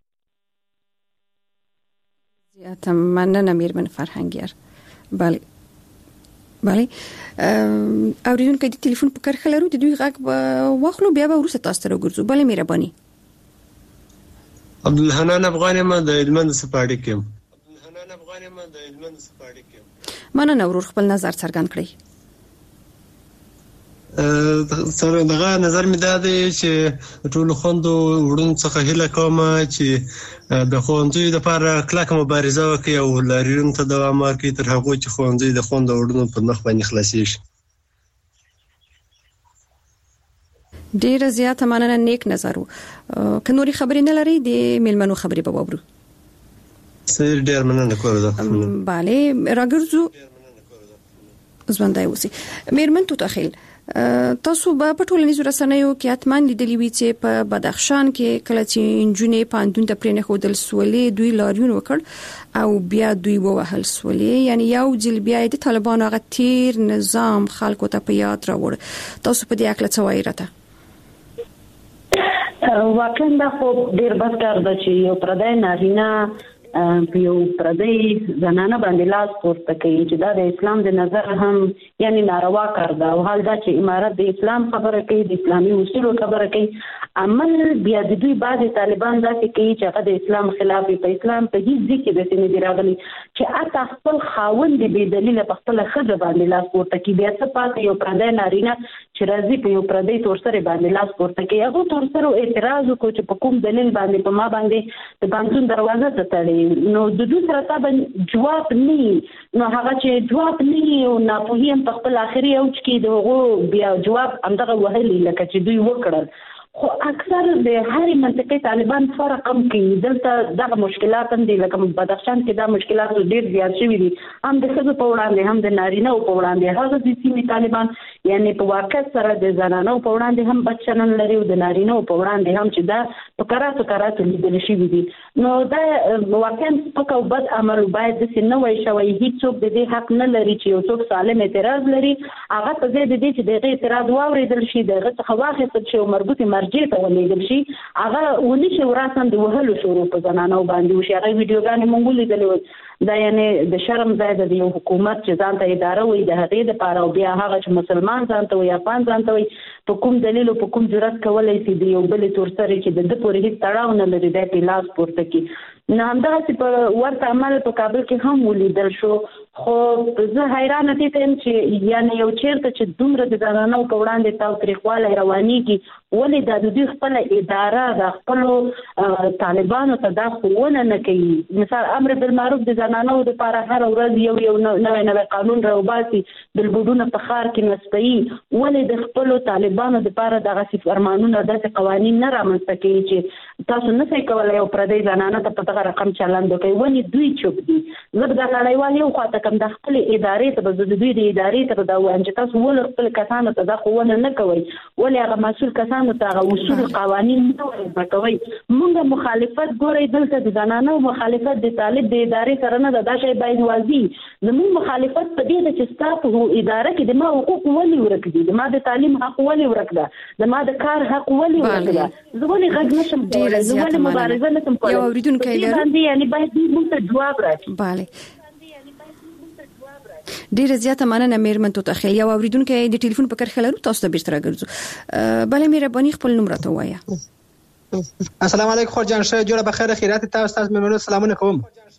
زیاته مننه میرمن فرهنګیار بله بله اوریدونکو د ټلیفون په کرخه لرو د دوی غږ واخلو بیا به ورسره تاسو ته ورغورځو بله مهرباني
عبدالحنان افغانی ما د هلمند سپاړی کې عبدالحنان افغانی ما د هلمند سپاړی کې
مننه ورور خپل نظر څرګند کړئ
سره دغه نظر مې دا دی چې ټول خوندو وړون څخه هله کوم چې د خوندوی د لپاره کلکه مبارزه وکړي او لاریون ته دوام ورکړي تر هغه چې خوندوی د خوندو وړونو په مخ باندې خلاصي شي
ډیر زیاته مننه نیک نظر وو که نوري خبرې نه لري د میلمنو خبرې به وورو
سیر ډیر مننه کوم
bale راګرځو ځوندای وسی میرمن تو تخیل تاسو به په ټولنیزو رسنیو کې اتمان لیدلی وی چې په بدخشان کې کله چې انجونې پاندون ته پرې نه خودل سولې دوی لاریون وکړ او بیا دوی ووهل سولې یعنی یو ځل بیا د طالبانو هغه تیر نظام خلکو ته په یاد راوړ تاسو په دې اړه څه وایي راته
واقعا دا خو ډیر بد کار ده چې یو پردی نارینه په یو پردی زنانه باندې لاس پورته کوي چې دا د اسلام د نظر هم یعنی ناروا کار ده او حال دا چې امارت د اسلام خبره کوي د اسلامي اصولو خبره کوي عمل بیا د دوی بعض طالبان داسې کوي چې هغه د اسلام خلاف په اسلام په هیڅ ځکه د سینې دی راغلي چې اته خپل خاوند به دلیل په خپل خځه باندې لاس پورته کوي بیا څه پاتې یو پردی نارینه چې راځي په یو پردی تور سره باندې لاس پورته کوي هغه تور سره اعتراض وکړي چې په کوم دلیل باندې په ما باندې د پانتون دروازه ته تړي نو د دوی سره تا جواب نه نو هغه چې جواب نه او نه په هیم په خپل اخري اوج کې دغه بیا جواب همدغه وهلي لکه چې دوی وکړل خو اکثر د هر منطقې طالبان فرق کم کوي دلته دغه مشکلات هم دي لکه بدخشان کې دا مشکلات ډېر زیات شوي دي هم د ښځو په وړاندې هم د نارینه په وړاندې هغه د سیمې طالبان یعنی په واقع سره د زنانو په وړاندې هم بچنن لري او د نارینه په وړاندې هم چې دا په کراتو کراتو لیدل شوي دي نو دا واقعا پک او بد عمل باید د سنوي شوی هیڅوک د دې حق نه لري چې یو څوک سالم اعتراض لري هغه په دې د دې چې دغه اعتراض واوریدل شي دغه څه واخیستل شي او مربوطه مرجع ته ولېږل شي هغه ونی شي وراسم د وهلو شروع په زنانو باندې وشي هغه ویډیوګانې مونږ لیدلې دا یعنی د شرم ځای د یو حکومت چې ځان ته اداره وي د هغې دپاره او بیا هغه چې مسلمان ځان ته وي افغان ځان ته وي په کوم دلیل او په کوم جرأت کولی شي د یو بلې تور سرې چې د ده پورې هېڅ تړاو نه لري دی پرې لاس پورته کړي نو همدغسې په ورته عمل په کابل کې هم ولیدل شو خو زه حیرانه دې ته یم چې یعنې یو چېرته چې دومره د زنانو په وړاندې تاوتریخوالی روانېږي ولې د دوی خپل اداره د خپل طالبانو ته دا خونه نه کوي. مثال امر بالمعروف د زنانو لپاره هر ورځ یو یو نوې نوې قانون راوباسي، بلبودونه په ښار کې نسپي، ولې د خپل طالبانو لپاره دغه فرمانونه داسې قوانين نه رامنځته کوي چې تاسو نه ځای کولای او پردي زنانه ته په دغه رقم چلند کوي، ولې دوی چوپ دي. زه د نړیوال یو خاطر کوم د خپل ادارې ته د دوی د ادارې ته دا وایم چې تاسو ول خپل کسانو ته دا خونه نه کوي، ولې هغه مسؤل کسانو ته هغه اصول قوانين نه ورکوي. موږ مخالفت ګورې دلته د زنانو مخالفت د طالب د ادارې سره نه دا شی باید واضح. زموږ مخالفت په دې ده چې تاسو اداره کې د ما حقوق ولې ورکړي، د ما د تعلیم حق ولې ورکړه، د ما د کار حق ولې ورکړه. زه ولې غږ نشم کولای، زه ولې مبارزه نشم کولای.
یو اوریدونکو لري
یعنی باید موږ ته جواب راکړي.
bale ډیره زیاته مننه میرمن توتخیل. یو اوریدونکو د ټلیفون په کرخه لرو، تاسو ته بیرته راګرځو. bale مهرباني خپل نمبر ته وایا.
السلام علیکم خور جان، شه جوړه بخیر خیرات تاسو تاسو مېمنو سلامونه کوم.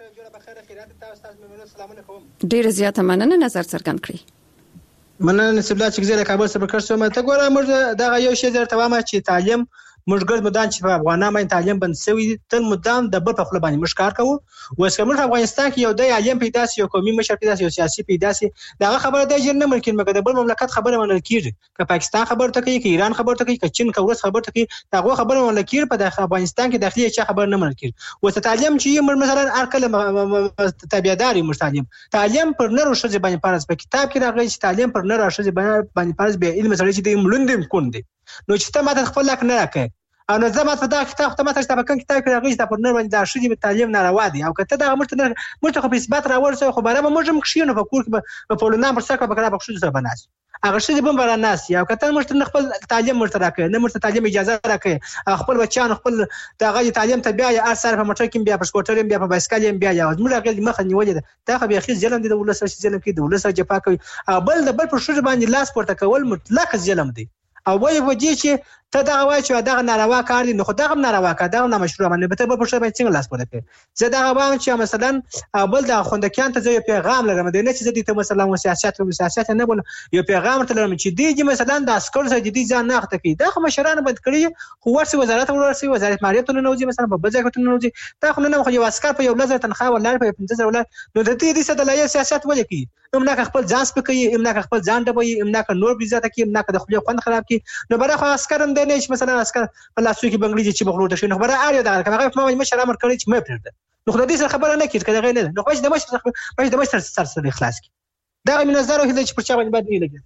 ډیره زیاته مننه نظر څرګند کړی.
مننه نسب الله چې زه له کابل څخه کړ شوم. ته ګوره موږ دا یو شی درته وایم چې تعلیم موږ ګرځ مدان چې په افغانستان باندې تعلیم بند شوی تل مدام د بل په خپل باندې مشکار کوو. اوس کوم افغانستان کې یو د عالم پیدا سي، یو قومي مشر پیدا سي، یو سیاسي پیدا سي، دا خبره د جن نه ممکن مګر د بل مملکت خبره منل کیږي. که پاکستان خبره ته کوي، که ایران خبره ته کوي، که چین که روس خبره ته کوي، دا خبره منل کیږي. په د افغانستان کې داخلي چا خبره نه منل کیږي. اوس تعلیم چې موږ مثلا هر کله تابعداري موږ تعلیم تعلیم پر نر او ښځې باندې فرض په کتاب کې راغلی چې تعلیم پر نر او ښځې باندې فرض به علم سره چې د ملوندم کون دي. نو چې ته ماته خپل لک نه راکې او نو زما په دا کتاب ته ماته چې په کوم کتاب کې راغلی چې پر نر باندې د ښځې تعلیم ناروا دي، او کته دا موږ ته موږ ته په اثبات راوړل خو باره موږ هم کښینو په کور کې په پولنا پر سکه په کړه په ښځې سره بناس هغه ښځې به بر ناس یا کته موږ ته خپل تعلیم مرته راکې نه مرته تعلیم اجازه راکې خپل بچیان خپل دغه تعلیم ته بیا یا ار سره په موټر کې بیا په سکوټر بیا په بایسکل بیا یا موږ هغه مخه نیولې ده. دا خو بیا خې ظلم دي د ولس سره ظلم کوي، د ولس سره جفا کوي. بل د بل پر ښځې باندې لاس پورته کول مطلق ظلم دی. او وایي وجې چې ته دا وایي چې دا ناروا کار دی، نو خو دا هم ناروا کار دا هم نامشروع باندې به ته په پښه باندې څنګه لاس پورته کوي. زه دا وایم چې مثلا بل د خوندکیان ته یو پیغام لرم، د نه چې زه د مثلا سیاست او سیاست نه بول یو پیغام ته لرم چې دی مثلا د عسكر سره جدي ځان نه اخته کوي. دا خو مشران بند کړی، خو ورسې وزارت ورسې وزارت مالیات نه نوځي، مثلا په بل ځای کې نه نوځي. دا خو نه خو یو عسكر په یو لزر تنخواه ولر په پنځه زره ولر، نو د دې د سده لای سیاست ولې کوي؟ امنا خپل ځان سپکوي، امنا خپل ځان ډبوي، امنا نور بيزاته کوي، امنا د خپل خوند خراب کوي. نو برای خو عسكر هم دی نه چې مثلا عسكر په لاسو کې بنگلي چې بغلوټ شي، نو برای اړ دا هغه په ما مشر امر کړی چې مې پرده. نو خو د دې سره خبره نه کیږي کله نه، نو خو د مشر خبره د مشر سره سره اخلاص کی دا من نظر او چې پر چا باندې باندې لګي.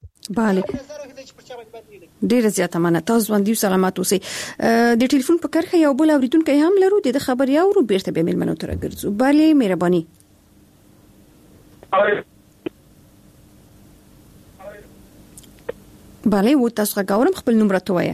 bale ډیره زیاته مننه. تاسو باندې سلامات اوسئ. د ټلیفون په کرخه یو بل اوریدونکو هم لرو، د خبر یو ورو بیرته به ملمنو تر ګرځو. bale مهرباني. bale و تاسو غواړم خپل نمبر ته وایا.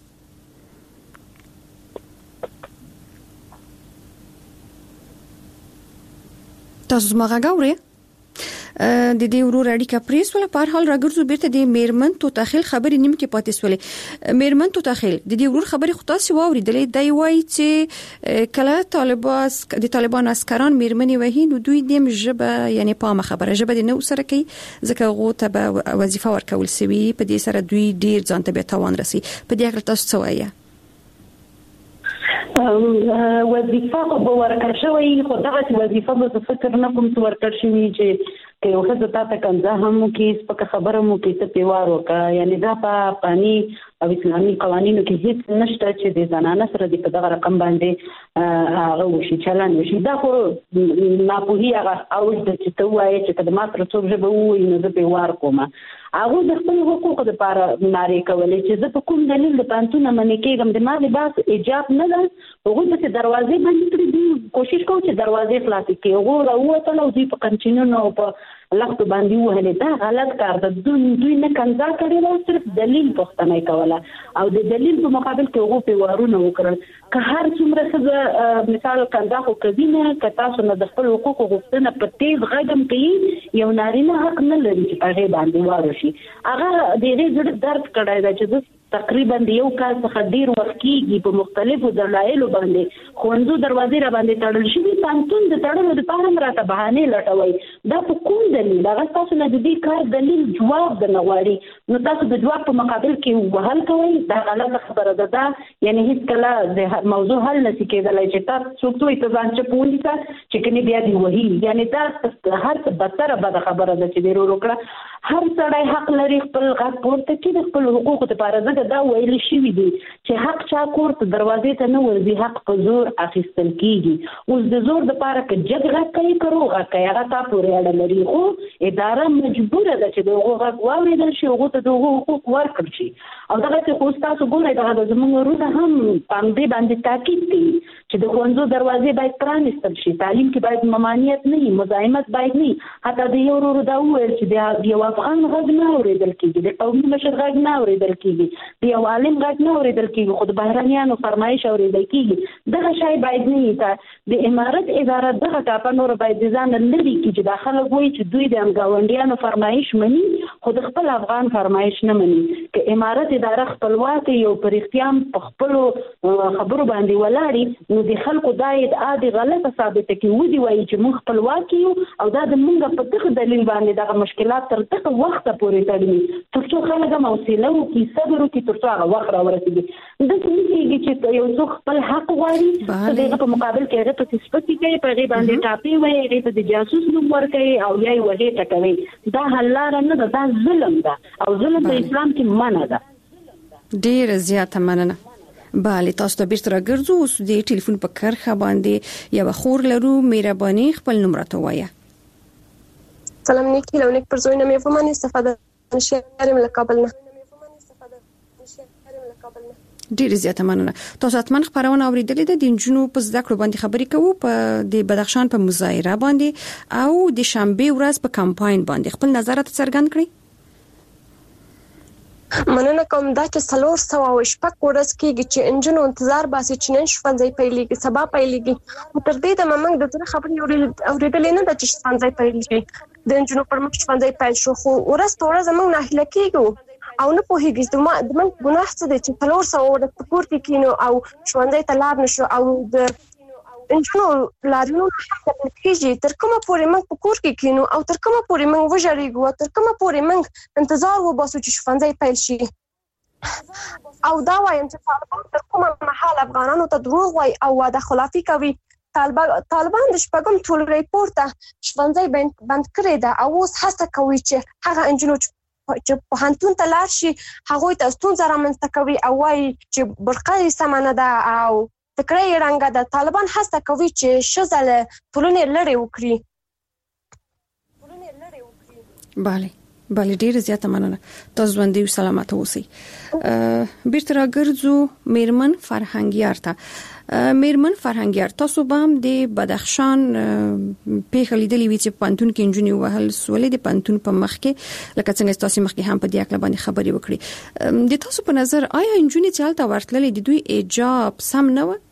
تاسو ما غواړئ د دې ورور اړیکه پریس ولا په هر حال راګرځو بیرته د میرمن توتخیل خبرې نیم کې پاتې سولې. میرمن توتخیل د دې ورور خبرې خو تاسو واوریدلې دی وایي چې کله طالبان د طالبان عسکران میرمنې وهین او دوی دیم ژبه یعنی پامه خبره ژبه د نو سره کوي ځکه غو ته به وظیفه ورکول سوي، په دې سره دوی ډیر ځان ته به تاوان رسي. په دې اړه تاسو څه وایي؟
وظیفه به ورکړ شوی، خو دغه وظیفه به فکر نه کوم چې ورکړ شوی چې که یو څه تا ته کنځه هم کې سپکه خبره مو کې ته پیوار وکړه. یعنی دا په افغاني او اسلامي قوانینو کې هیڅ نشته چې د زنانه سره د په دغه رقم باندې هغه وشي چلن وشي. دا خو ناپوهي هغه اوج د چې ته وایې چې کله ما سره څوک ژبه ووایي نو زه پیوار کوم. هغه د خپل حقوقو لپاره نارې کولې چې زه په کوم دلیل د پانتون منې کېږم، د ما لباس ایجاب نه ده. هغه د دروازې باندې کړې دي، کوشش کوم چې دروازې خلاصې کړي. هغه راووتل او دوی په کنټینونو او په لخت باندې وهلې. دا غلط کار ده. دوی نه کنځا کړی و، صرف دلیل پوښتنه کوله او د دلیل په مقابل کې هغه پیوارونه وکړل. که هر څومره څه مثال کنځا خو کوي نه، که تاسو نه د خپل حقوقو غوښتنه په تیز غږم کوي، یو نارینه حق نه لري چې هغه باندې واره شي. هغه د دې زړه درد کړای دا چې تقریبا د یو کال څخه ډیر وخت کېږي په مختلفو دلایلو باندې ښوونځو دروازې را باندې تړل شوي. پوهنتون د تړلو دپاره هم راته بهانې لټوئ. دا په کوم دلیل؟ هغه ستاسو نه د دې کار دلیل جواب درنه غواړي، نو تاسو د جواب په مقابل کې وهل کوئ. دا غلطه خبره ده. دا یعنی هیڅ کله د موضوع حل نشي کېدلی چې تاسو څوک دوی ته ځان چپ ونیسه چې کني بیا دی وهي. یعنی دا هر څه بدتره بده خبره ده چې ډېر وکړه. هر سړی حق لري خپل غږ پورته کړي د خپل حقوقو لپاره. ځکه دا ویل شوي دي چې حق چا کور ته دروازې ته نه ورځي، حق په زور اخیستل کېږي. اوس د زور دپاره که جګ غږ کوي که روغ غږ کوي هغه تا پورې اړه لري، خو اداره مجبوره ده چې د هغو غږ واورېدل شي، هغو ته د هغو حقوق ورکړل شي. او دغسې خو ستاسو ګورئ دغه د زموږ ورونه هم په همدې باندې تاکید کوي چې د ښوونځو دروازې باید پرانیستل شي. تعلیم کې باید ممانعت نه وي، مزاحمت باید نه وي. حتی د یو ورور دا وویل چې د یو افغان غږ نه اورېدل کېږي، د قومي مشر غږ نه اورېدل کېږي، د یو عالم غږ نه اورېدل کېږي، خو د بهرنیانو فرمایش اورېدل کېږي. دغه شی باید نه وي. د امارت اداره دغه ټاپه نور باید د ځان لرې کړي چې دا خلک وایي چې دوی د ګاونډیانو فرمایش مني خو د خپل افغان فرمایش نه مني. که امارت اداره خپلواکه یو په رښتیا په خپلو خبرو باندې ولاړي نو د خلکو دا ادعا د غلطه ثابته کړي، ودې وایي چې موږ خپلواک یو او دا د موږ په دغه دلیل باندې دغه مشکلات تر دغه وخته پورې تړلي تر څو خلک هم حوصله وکړي، صبر وکړي تر څو هغه وخت راورسېږي. داسې نه کېږي چې یو څوک خپل حق غواړي د هغه په مقابل کې هغه پسې سپکې کوي، په هغې باندې ټاپې وایي، هغې ته د جاسوس نوم ورکوي او یا یې وهې ټکوي. دا حل لاره نه ده، دا ظلم ده او ظلم په اسلام کې منع ده.
ډېره زیاته مننه. بله تاسو ته بیرته راګرځو. اوس د ټلیفون په کرښه باندې یو خور لرو. مهرباني خپل نوم راته ووایه.
سلام نیکی لونیک پر زوی نمی فهمانی استفاده نشیارم لکابل نه.
ډېر زیاته مننه. تاسو اتمن خبرونه اوریدلې ده. د نجونو په زده کړو باندې خبرې کوو په د بدخشان په مظاهره باندې او د شنبه ورځ په کمپاین باندې خپل نظرات څرګند کړئ.
مننه کوم. دا چې څلور سوه او شپږ ورځ کېږي چې انجونو انتظار باسي چې نن ښوونځی پیلېږي، سبا پیلېږي. خو تر دې دمه موږ د زړه خبرې اورېدلې نه ده چې ښوونځی پیل شي. د انجونو پر مخ ښوونځی پیل شو خو ورځ په ورځ موږ ناهیله کېږو او نه پوهېږي د موږ ګناه څه دی چې څلور سوه ورځ په کور کې کېنو او ښوونځی ته لاړ نه شو او د انجونو لاریونو حق کېږي. تر کومه پورې موږ په کور کې کېنو او تر کومه پورې موږ وژړېږو او تر کومه پورې موږ انتظار وباسو چې ښوونځی پیل شي. او دا وایم چې طالبان تر کومه مهال افغانانو ته دروغ وایي او وعده خلافي کوي. طالبان د شپږم ټولګي پورته ښوونځی بند کړی ده او اوس هڅه کوي چې هغه انجونو چې پوهنتون ته لاړ شي هغوی ته ستونزه رامنځته کوي او وایي چې برقه یې سمه نه ده او فکرې یې رنګه ده. طالبان هڅه کوي چې ښځه له ټولنې لرې وکړي.
بله بله ډېره زیاته مننه. تاسو ژوندي او سلامت اوسئ. بیرته راګرځو میرمن فرهنګیار ته. میرمن فرهنګیار، تاسو به هم د بدخشان پیښه لیدلې وي چې پانتون کې انجونی وهل سولې د پانتون په مخ کې لکه څنګه تاسو مخ کې هم په دې اړه باندې خبرې وکړي. د تاسو په نظر آیا انجونی چې هلته ورتللې د دوی ایجاب سم نه و؟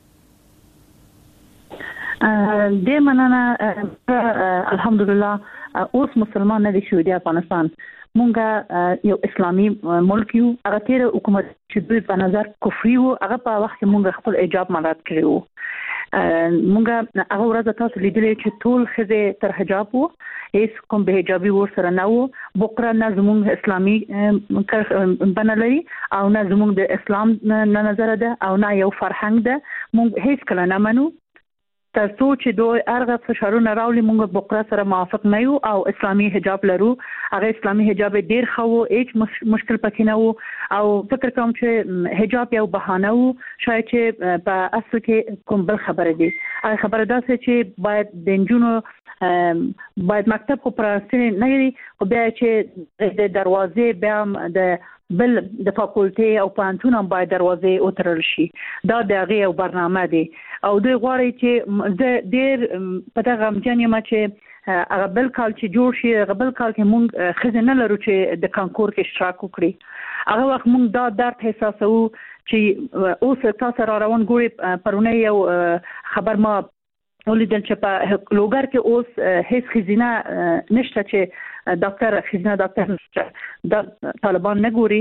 د مننه. الحمدلله اوس مسلمان نه دي شو د افغانستان. مونږه یو اسلامي ملک یو. هغه تیر حکومت چې دوی په نظر کفري وو هغه په وخت کې مونږ خپل ایجاب ملات کړی وو. مونږه هغه ورځ تاسو لیدلې چې ټول خزه تر حجاب وو، هیڅ کوم به حجابي ور سره نه وو. بوقره نه زموږ اسلامي بنلري او نه زموږ د اسلام نه نظر ده او نه یو فرهنګ ده. مونږ هیڅ کله نه منو تر څو چې دوی ارغه فشارونه راولي. مونږ بوقره سره موافق نه یو او اسلامي حجاب لرو. هغه اسلامي حجاب ډیر خو هیڅ مشکل پکې نه وو او فکر کوم چې حجاب یو بهانه وو شاید چې په اصل کې کوم بل خبره دي. هغه خبره ده چې باید د انجونو باید مکتب خو پرانستنې نه وي خو بیا چې د دروازې بیا د بل د فاکولټي او پانتون هم باید دروازې وترل شي. دا د هغې یو برنامه دی او دوی غواړي چې زه ډېر په دغه غمجن یم چې هغه بل کال چې جوړ شي هغه بل کال کې مونږ ښځې نه لرو چې د کانکور کې اشتراک وکړي. هغه وخت مونږ دا درد احساسوو چې اوس تاسو را روان ګورئ. پرونه یو خبر ما ولیدل چې په لوګر کې اوس هیڅ ښځینه نشته چې ډاکټر ښځینه ډاکټر د طالبان نه ګوري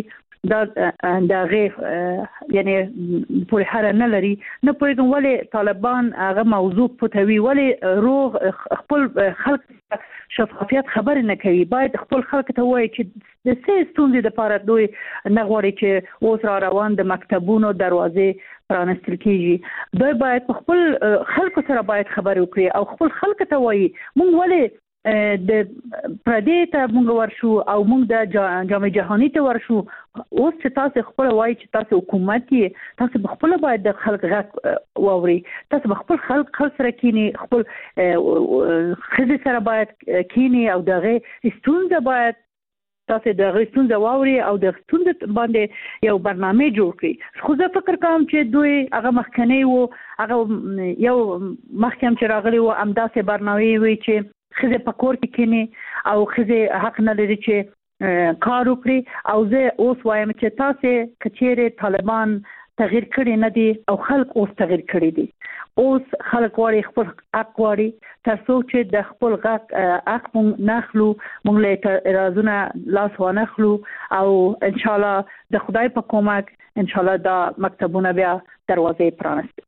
دا دا غیر یعنی په هر نه لري نه پوهیږم ولې طالبان هغه موضوع پټوي، ولې روغ خپل خلک شفافیت خبر نه کوي. باید خپل خلک ته وایي چې د څه ستونزې لپاره دوی نه غواړي چې اوس را روان د مکتبونو دروازې پرانستل کیږي. دوی باید په خپل خلکو سره باید خبرې وکړي او خپل خلک ته وایي مونږ ولې د پردې ته مونږ ورشو او مونږ د جام جهانی ته ورشو. اوس چې تاسو خپل وایي چې تاسو حکومت یې، تاسو خپل باید د خلک غږ واوري، تاسو خپل خلک خلک سره کینی، خپل خزي سره باید کینی او دغه ستونزه باید تاسو دغه ستونزه واوري او د ستونزه باندې یو برنامه جوړ کړئ. خو زه فکر کوم چې دوی هغه مخکنی وو، هغه یو محکم چې راغلی وو امداسه برنامه وی چې خزه پکور کې کینی او خزه حق نه لري چې کار وکړي. او زه اوس وایم چې تاسو کچېره طالبان تغییر کړي نه دي او خلک اوس تغییر کړي دي. اوس خلک واړي خپل حق واړي تر څو چې د خپل حق حق مونږ نخلو، مونږ له رازونه لاس ونخلو او ان شاء الله د خدای په کومک ان شاء الله دا مکتبونه بیا دروازې پرانست.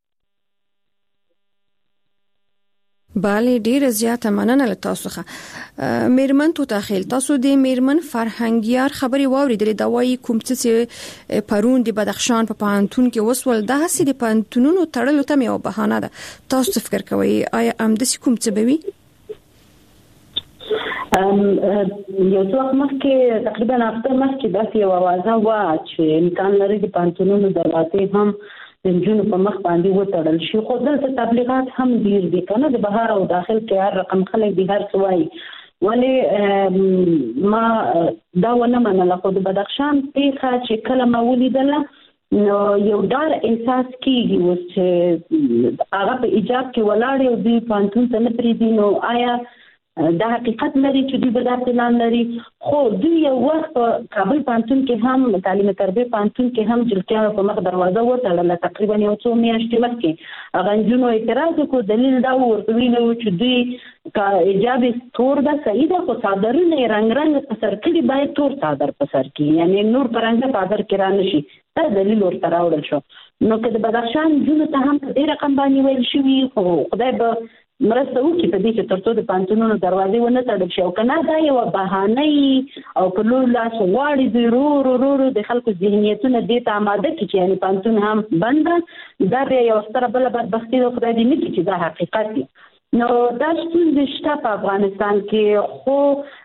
بله ډیره زیاته مننه له تاسو څخه. میرمن تو تخیل تاسو د میرمن فرهنګیار خبري واوریدلې دا وایي کوم څه پرون د بدخشان په پانتون کې وسول د هسې د پانتونونو تړلو ته یو بهانه ده. تاسو فکر کوئ آیا ام د کوم څه به وي؟
ام یو څو وخت مخکې تقریبا هفته مخکې داسې یو اوازه وه چې امکان لري د پانتونونو دروازې هم د جنونو په مخ باندې وتړل شي. خو دلته تبلیغات هم ډیر دي کنه، د بهر او داخل کې هر رقم خلک دي هر څه وایي. ولې ما دا ونه منله. خو د بدخشان پیښه چې کله ما ولیدله نو یو ډار احساس کیږي اوس چې هغه په ایجاب کې ولاړ او دوی پانتون ته نه پریږدي. نو آیا دا حقیقت لري چې دوی به دا پلان لري؟ خو دوی یو وخت په کابل پانتون کې هم تعلیم تربیه پانتون کې هم جلکیانو په مخ دروازه وتړله تقریبا یو څو میاشتې مخکې. هغه نجونو اعتراض وکړو، دلیل دا ورته ویلي وو چې دوی کا ایجاب تور ده صحیح ده، خو څادرونه یې رنګ رنګ په سر کړي، باید تور څادر په سر کړي، یعنی نور په رنګه څادر کې را نشي. دا دلیل ورته راوړل شو. نو که د بدخشان نجونو ته هم په دې رقم باندې ویل شوي، خو خدای به مرسته وکړي په دې چې تر څو د پانتونونو دروازې ونه تړل شي. او که نه دا یوه بهانه او په لور لاس غواړي دوی رو رو رو رو د خلکو ذهنیتونه دې ته اماده کړي چې یعنې پانتون هم بند ده. دا بیا یوه ستره بله بدبختي ده، خدای دې نه کړي چې دا حقیقت وي. نو دا ستونزې شته په افغانستان کې. خو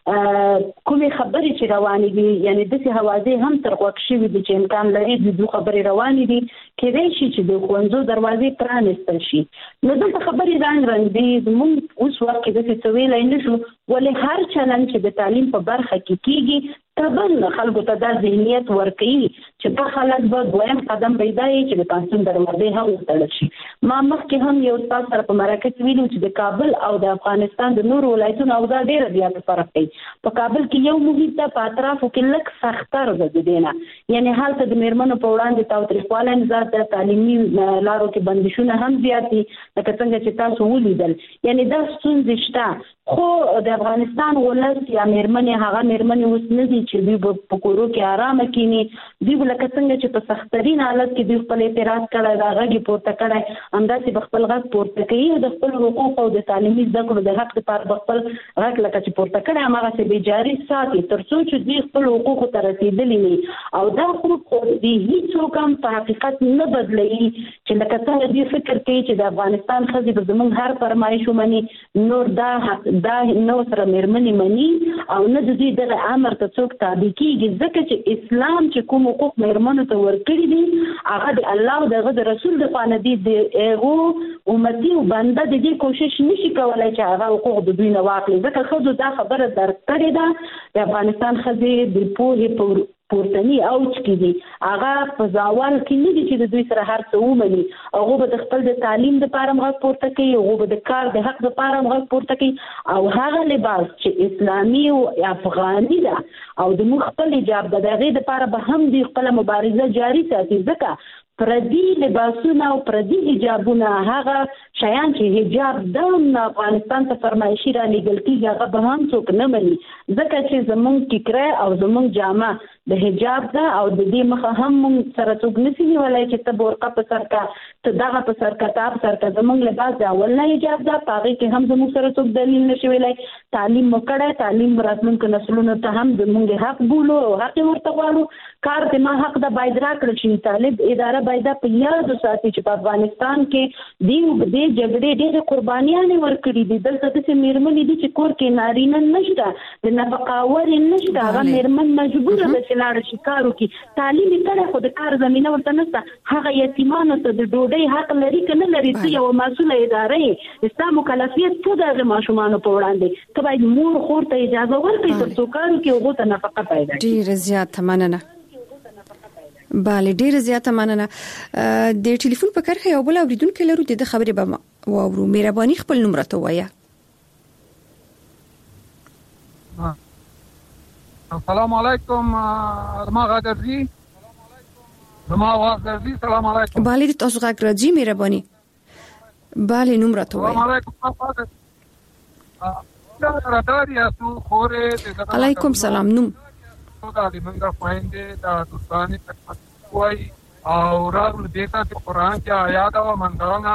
کومې خبرې چې روانې دي یعنې داسې هوازې هم تر غوږ شوي دي چې امکان لري د دوی خبرې روانې دي، کېدای شي چې د ښوونځو دروازې پرانستل شي. نو دلته خبرې رنګ رنګ دي. زموږ اوس وخت کې داسې څه ویلی نه شو، ولې هر چلند چې د تعلیم په برخه کې کېږي طبعا خلکو ته دا ذهنیت ورکوي چې په خلک به دویم قدم پیدا یي چې د پانتون دروازې هم وتړل شي. ما مخکې هم یو استاد سره په مرکه کې ویلي چې د کابل او د افغانستان د نورو ولایتونو اوضاع ډېره زیاته فرق کوي. په کابل کې یو محیط ده، په اطرافو کې لږ سختر ده د دې نه، یعنې هلته د میرمنو په وړاندې تاوتریخوالی نظر ده، تعلیمي لارو کې بندشونه هم زیات دي لکه څنګه چې تاسو ولیدل. یعنې دا ستونزې شته. خو د افغانستان ولس یا میرمنې هغه میرمنې اوس نه دي چې دوی په کورو کې آرامه کینی. دوی لکه څنګه چې په سخترین حالت کې دوی خپل اعتراض کړی، دا غږ یې پورته کړی، همداسې به خپل غږ پورته کوي او د خپل حقوق او د تعلیمي زده کړو د حق لپاره به خپل غږ لکه چې پورته کړی هماغسې بې جاري ساتي تر څو چې دوی خپل حقوقو ته رسېدلي نه. او دا خو د هېڅوک هم په حقیقت نه بدلوي چې لکه څنګه دوی فکر کوي چې د افغانستان ښځې به زموږ هر فرمایش ومني، نور دا دا نه سره میرمنې مني او نه د دوی دغه امر ته څوک تابع کېږي، ځکه چې اسلام چې کوم حقوق میرمنو ته ورکړي دي هغه د الله او د هغه د رسول د خوا نه دي. د هغو امتي او بنده د دې کوشش نشي کولی چې هغه حقوق د دوی نه واخلي، ځکه ښځو دا خبره درک کړې ده. د افغانستان ښځې د پوهې په پورتنی اوج کې دي، هغه په زاوال کې نه دي چې د دوی سره هر څه ومني. هغه به د خپل د تعلیم لپاره غږ پورته کوي، هغه به د کار د حق لپاره غږ پورته کوي. او هغه لباس چې اسلامي او افغاني ده او د موږ خپل حجاب د هغې لپاره به هم دوی خپله مبارزه جاري ساتي، ځکه پردي لباسونه او پردي حجابونه هغه شیان چې حجاب د افغانستان ته فرمایشي را لېږل کېږي هغه به هم څوک نه مني، ځکه چې زموږ کیکره او زموږ جامه د حجاب ده او د دې مخه هم موږ سره څوک نسی نیولای چې ته برقه په سر کا ته دغه په سر کتاب سر کا زموږ لباس دا اول نه حجاب ده پاره کې هم زموږ سره څوک دلیل نشي ویلای تعلیم مکړه تعلیم راتلونکو نسلونو ته هم د موږ حق بولو او حق ورته غواړو کار د ما حق د باید راکړل شي طالب اداره باید په یاد ساتي چې په افغانستان کې دی د جګړې ډېر قربانیان ورکړي دي دلته د میرمنې دي چې کور کې نارینه نشته د نفقه ور نشته هغه میرمن مجبور ده چې لاړ شي کار وکړي تعلیم کړه خو د کار زمينه ورته نشته هغه یتیمانو ته د ډوډۍ حق لري کنه لري چې یو مسؤل اداره اسلام مکلفیت څه د ماشومان په وړاندې ته باید مور خور ته اجازه ورکړي چې څو کار وکړي او ته نفقه پیدا کړي
ډیر زیات مننه bale ډیر زیاته مننه د ټلیفون په کرخه یو بل اوریدونکو لرو د خبرې به واورو مهرباني خپل نمبر ته وایا
السلام علیکم ما غادرزی ما غادرزی السلام علیکم
bale تاسو غاګرځي مهرباني bale نمبر ته وایا
السلام علیکم
علیکم سلام نوم
دا د منګه خويندې دا دوستانه کوي او راغله دیتا چې قرآن کې آیات او منځونه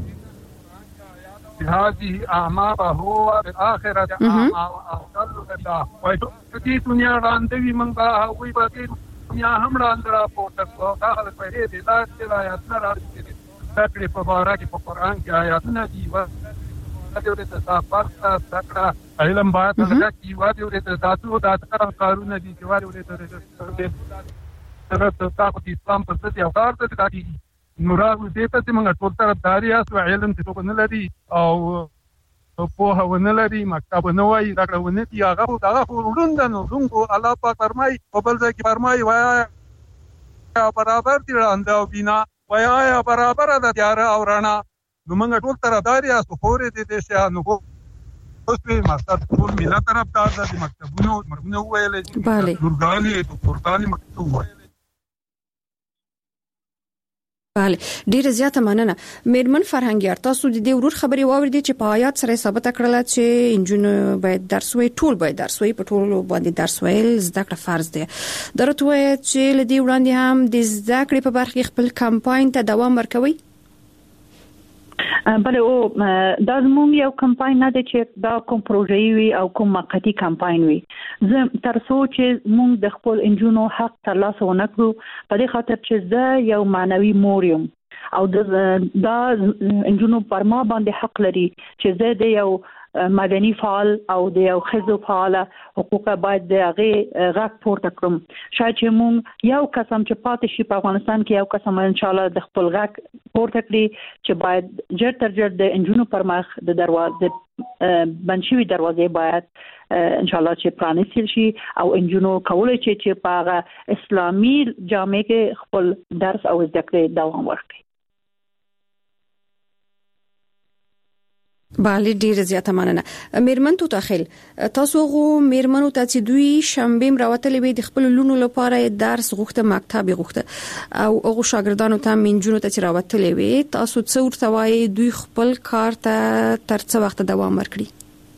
هذه اعمال هو الاخره اعمال افضل الله وای چې دنیا راندوي منګه وي په دنیا هم راندرا پورته دا په دې د لاس آیات نه راځي تکلیف په باره کې په قرآن کې آیاتونه دي و د دې تاسو تکړه علم باید لږه کی واده ورته تاسو د اثر قانون دي چې واده ورته سره تاسو د اسلام په څیر یو کار ته کوي مراد دې ته چې موږ ټول طرفداري اسو علم چې څوک نه لري او په هونه لري مکتب نه وای دا کړونه دی هغه دا ورندنو څنګه الله پاک فرمای په بل ځای کې فرمای وای برابر دي راند او بنا وای برابر ده تیار او رڼا نو موږ ټول طرفداري اسو خورې دې دې شه نو اوس په ماستر ټول ملت طرفدار د مکتبونو مرګونه وایل چې ګورګانې ته پورتاني مکتب وایل
bale ډیره زیاته مننه میرمن فرهنګیار تاسو د دې ورور خبري واوریدي چې په آیات سره ثابت کړل چې انجونو باید درس وي ټول باید درس وي په ټول باندې درس ویل زده کړه فرض دی درته وایي چې لدی وړاندې هم د زده کړې په برخه خپل کمپاین ته دوام ورکوي
بله او دا زموږ یو کمپاین نه دی چې دا کوم پروژې وي او کوم موقتی کمپاین وي زه تر څو چې موږ د خپل انجونو حق ترلاسه ونه کړو په دې خاطر چې زه یو معنوي مور یم او دا انجونو پر ما باندې حق لري چې زه د یو مدني فعال او د یو خزو فعال حقوق باید د هغه غږ پورته کړم شاید چې مونږ یو قسم چې پاتې شي په افغانستان کې یو قسم ان شاء الله د خپل غږ پورته کړي چې باید جر تر جر د انجونو پر مخ د دروازه بنشوي دروازې باید ان شاء الله چې پرانیستل شي او انجونو کولای شي چې په هغه اسلامي جامع کې خپل درس او زده کړې دوام ورکړي
bale ډیره زیاته مننه میرمن تو تخیل تاسو غو میرمنو ته چې دوی شنبه راوتلې وي د خپل لونو لپاره درس غوښته مکتب غوښته او هغه شاګردانو ته منجونو ته چې راوتلې وي تاسو څو ورته وایي دوی خپل کار ته تر څو وخت دوام ورکړي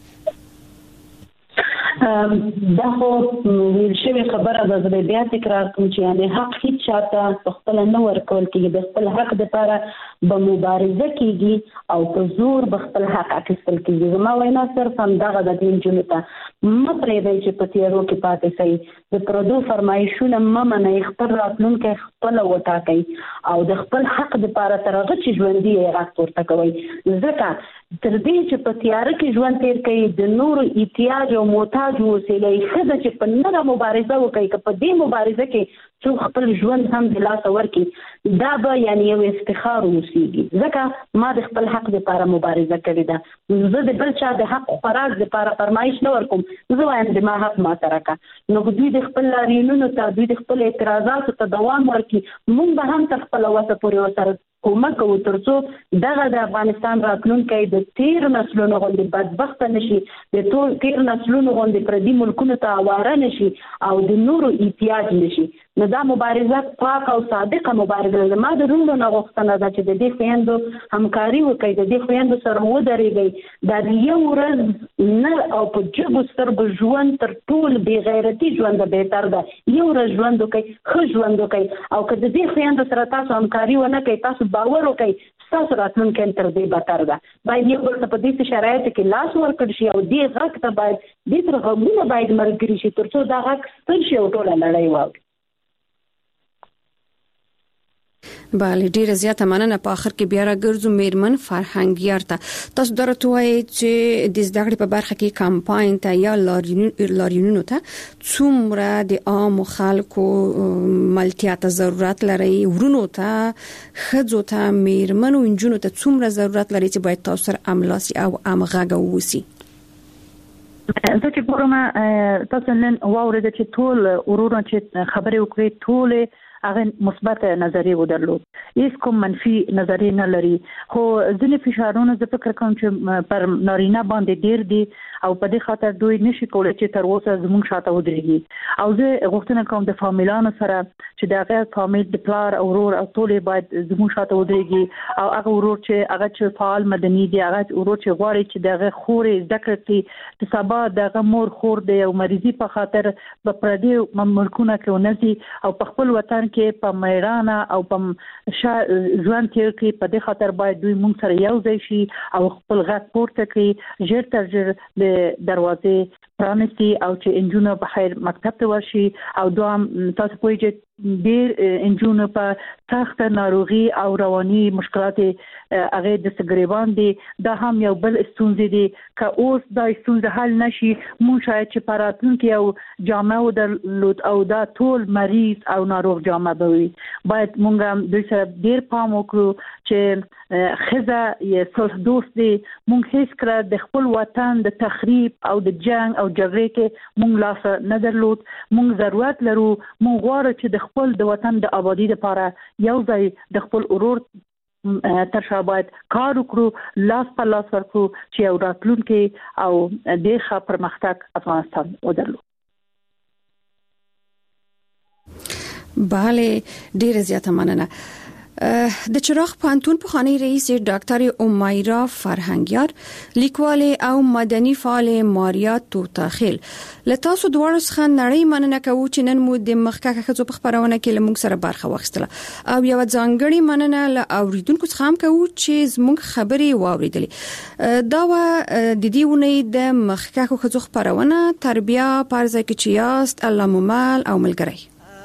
دا خو ویل شوی خبره ده زه بیا تکرار کوم چې یعنی حق هیڅ چاته خپل نه ورکول کېږي د خپل حق لپاره به مبارزه کېږي او په زور به خپل حق اخیستل کېږي زما وینا صرف همدغه د دین جنو ته مه پرېږدئ چې په تیارو کې پاتې شئ د پردو فرمایشونه مه منئ خپل راتلونکی خپله وټاکئ او د خپل حق لپاره تر هغه چې ژوندي یې غږ پورته کوئ ځکه تر دې چې په تیاره کې ژوند تیر کوي د نورو احتیاج او محتاج اوسئ ښځه چې په نره مبارزه وکړي که په دې مبارزه کې څوک خپل ژوند هم د لاسه ورکړي دا به یعنی یو افتخار اوسېږي ځکه ما د خپل حق لپاره مبارزه کړې ده زه د بل چا د حق خوراک لپاره فرمایش نه ورکوم زه وایم د ما حق ما سره کړه نو دوی د خپل لاریونونو ته دوی د خپل اعتراضاتو ته دوام ورکړي موږ به هم تر خپله وسه پورې ورسره کومک کوو تر څو دغه د افغانستان راتلونکی د تیر نسلونو غوندې بدبخته نشي د تیر نسلونو غوندې پردي ملکونو ته اواره نشي او د نورو احتیاج نشي نو دا مبارزه پاک او صادقه مبارزه ده. ما د روندو نه غوښتنه ده چې د دې خویندو همکاري وکړي، د دې خویندو سره ودرېږي. دا یو ورځ نه او په جګو سترګو ژوند تر ټول بې غیرتي ژوند بهتر ده. یو ورځ ژوند وکړي، ښه ژوند وکړي، او که د دې خویندو سره تاسو همکاري ونه کوئ، تاسو باور وکړئ ستاسو راتلونکی تر دې بدتر ده. باید یو بل ته په دې شرایطو کې لاس ورکړل شي او دې غږ ته باید دې تر غوږونه باید ملګري شي تر څو دا غږ ستر شي او ټوله نړۍ واوري.
بله، ډیره زیاته مننه. په اخر کې بیا راګرځو میرمن فرهنګیار ته. تاسو درته وایي چې د زده کړې په برخه کې کمپاین ته یا لاریونونو ته څومره د عام خلکو ملتیا ته ضرورت لري، ورونو ته، ښځو ته، میرمنو انجونو ته څومره ضرورت لري چې باید تاسو سره املاسي او امغږ ووسی.
زه چې ګورم تاسو نن واورید چې ټول ورونه چې خبرې وکړي ټول هغه مثبت نظریه ودرلود، هیڅ کوم منفي نظریه نه لري. خو ځینې فشارونه زه فکر کوم چې پر نارینه باندې ډیر دي او په دې خاطر دوی نشي کولای چې تر اوسه زموږ شاته ودرېږي. او زه غوښتنه کوم د فامیلانو سره چې د هغه فامیل د پلار او ورور او ټول باید زموږ شاته ودرېږي، او هغه ورور چې هغه چې فعال مدني دی، هغه ورور چې غواړي چې دغه خورې ذکر کړي چې سبا دغه مور خور دی او مریضي په خاطر په پردي ملکونه کې ونځي او په خپل وطن کې په میرانه او په ژوند تیر کې. په دې خاطر باید دوی موږ سره یو ځای شي او خپل غږ پورته کړي، ژر تر ژر د دروازې پرانیستي او چې انجونو په خیر مکتب ته ورشي. او دوام تاسو پوهیږئ چې ډیر انجونو په سخت ناروغي او رواني مشکلات هغه د سګریبان دي. دا هم یو بل ستونزې دي. که اوس دا ستونزه حل نشي، مونږ شاید چې پراتونکو یو جامع ودرلود او دا ټول مریض او ناروغ جامع به وي. باید مونږ دوی سره ډیر پام وکړو چې خزه یې صلح دوست دي. مونږ هیڅ کله د خپل وطن د تخریب او د جنگ او جګړې کې مونږ لاس نه درلود. مونږ ضرورت لرو، مونږ غواړو چې د خپل د وطن د آبادی لپاره یو ځای د خپل اورور تر شا باید کار وکړو، لاس په لاس ورکړو چې یو راتلونکی او د ښه پرمختګ افغانستان ودرلو.
بله، ډیره زیاته مننه. د چراغ پوهنتون پخوانی رئیس ډاکټر امیرا فرهنګیار، لیکوال او مدني فعال ماریا توتاخیل، له تاسو دواړو څخه نړۍ مننه کوو چې نن مو د مخکښه ښځو په خبرونه کې له موږ سره برخه واخیستله، او یو ځانګړې مننه له اوریدونکو څخه هم کوو چې زموږ خبرې واوریدلې. دا و د دې ونې د مخکښه ښځو خبرونه تربیه پرځای کې چې یاست الله ممل او ملګری.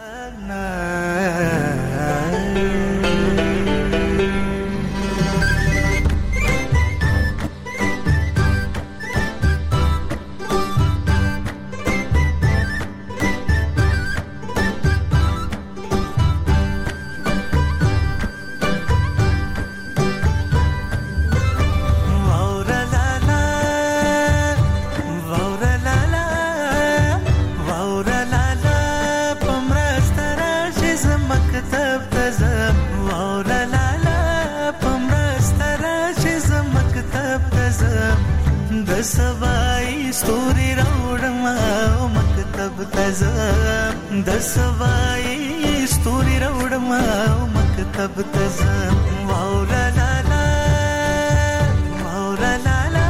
سوای ستوري راوړم او مکتب ته ځم، د سوای ستوري راوړم او مکتب ته ځم. واوره لالا واوره لالا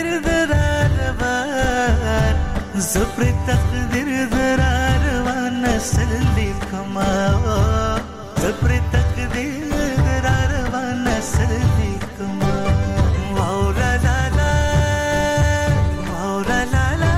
زپر تقدیر درار وانه نسل لیکما زپر تقدیر دراروا نسل لیکما واورا لالا واورا لالا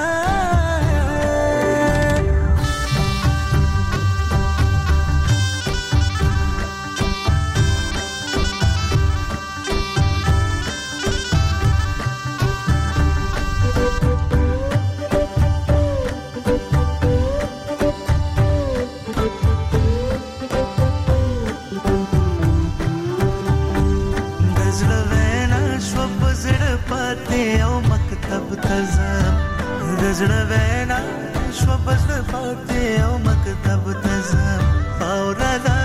او مکتب تزم رزړه وینا شو بس پاتې او مکتب تزم باور لا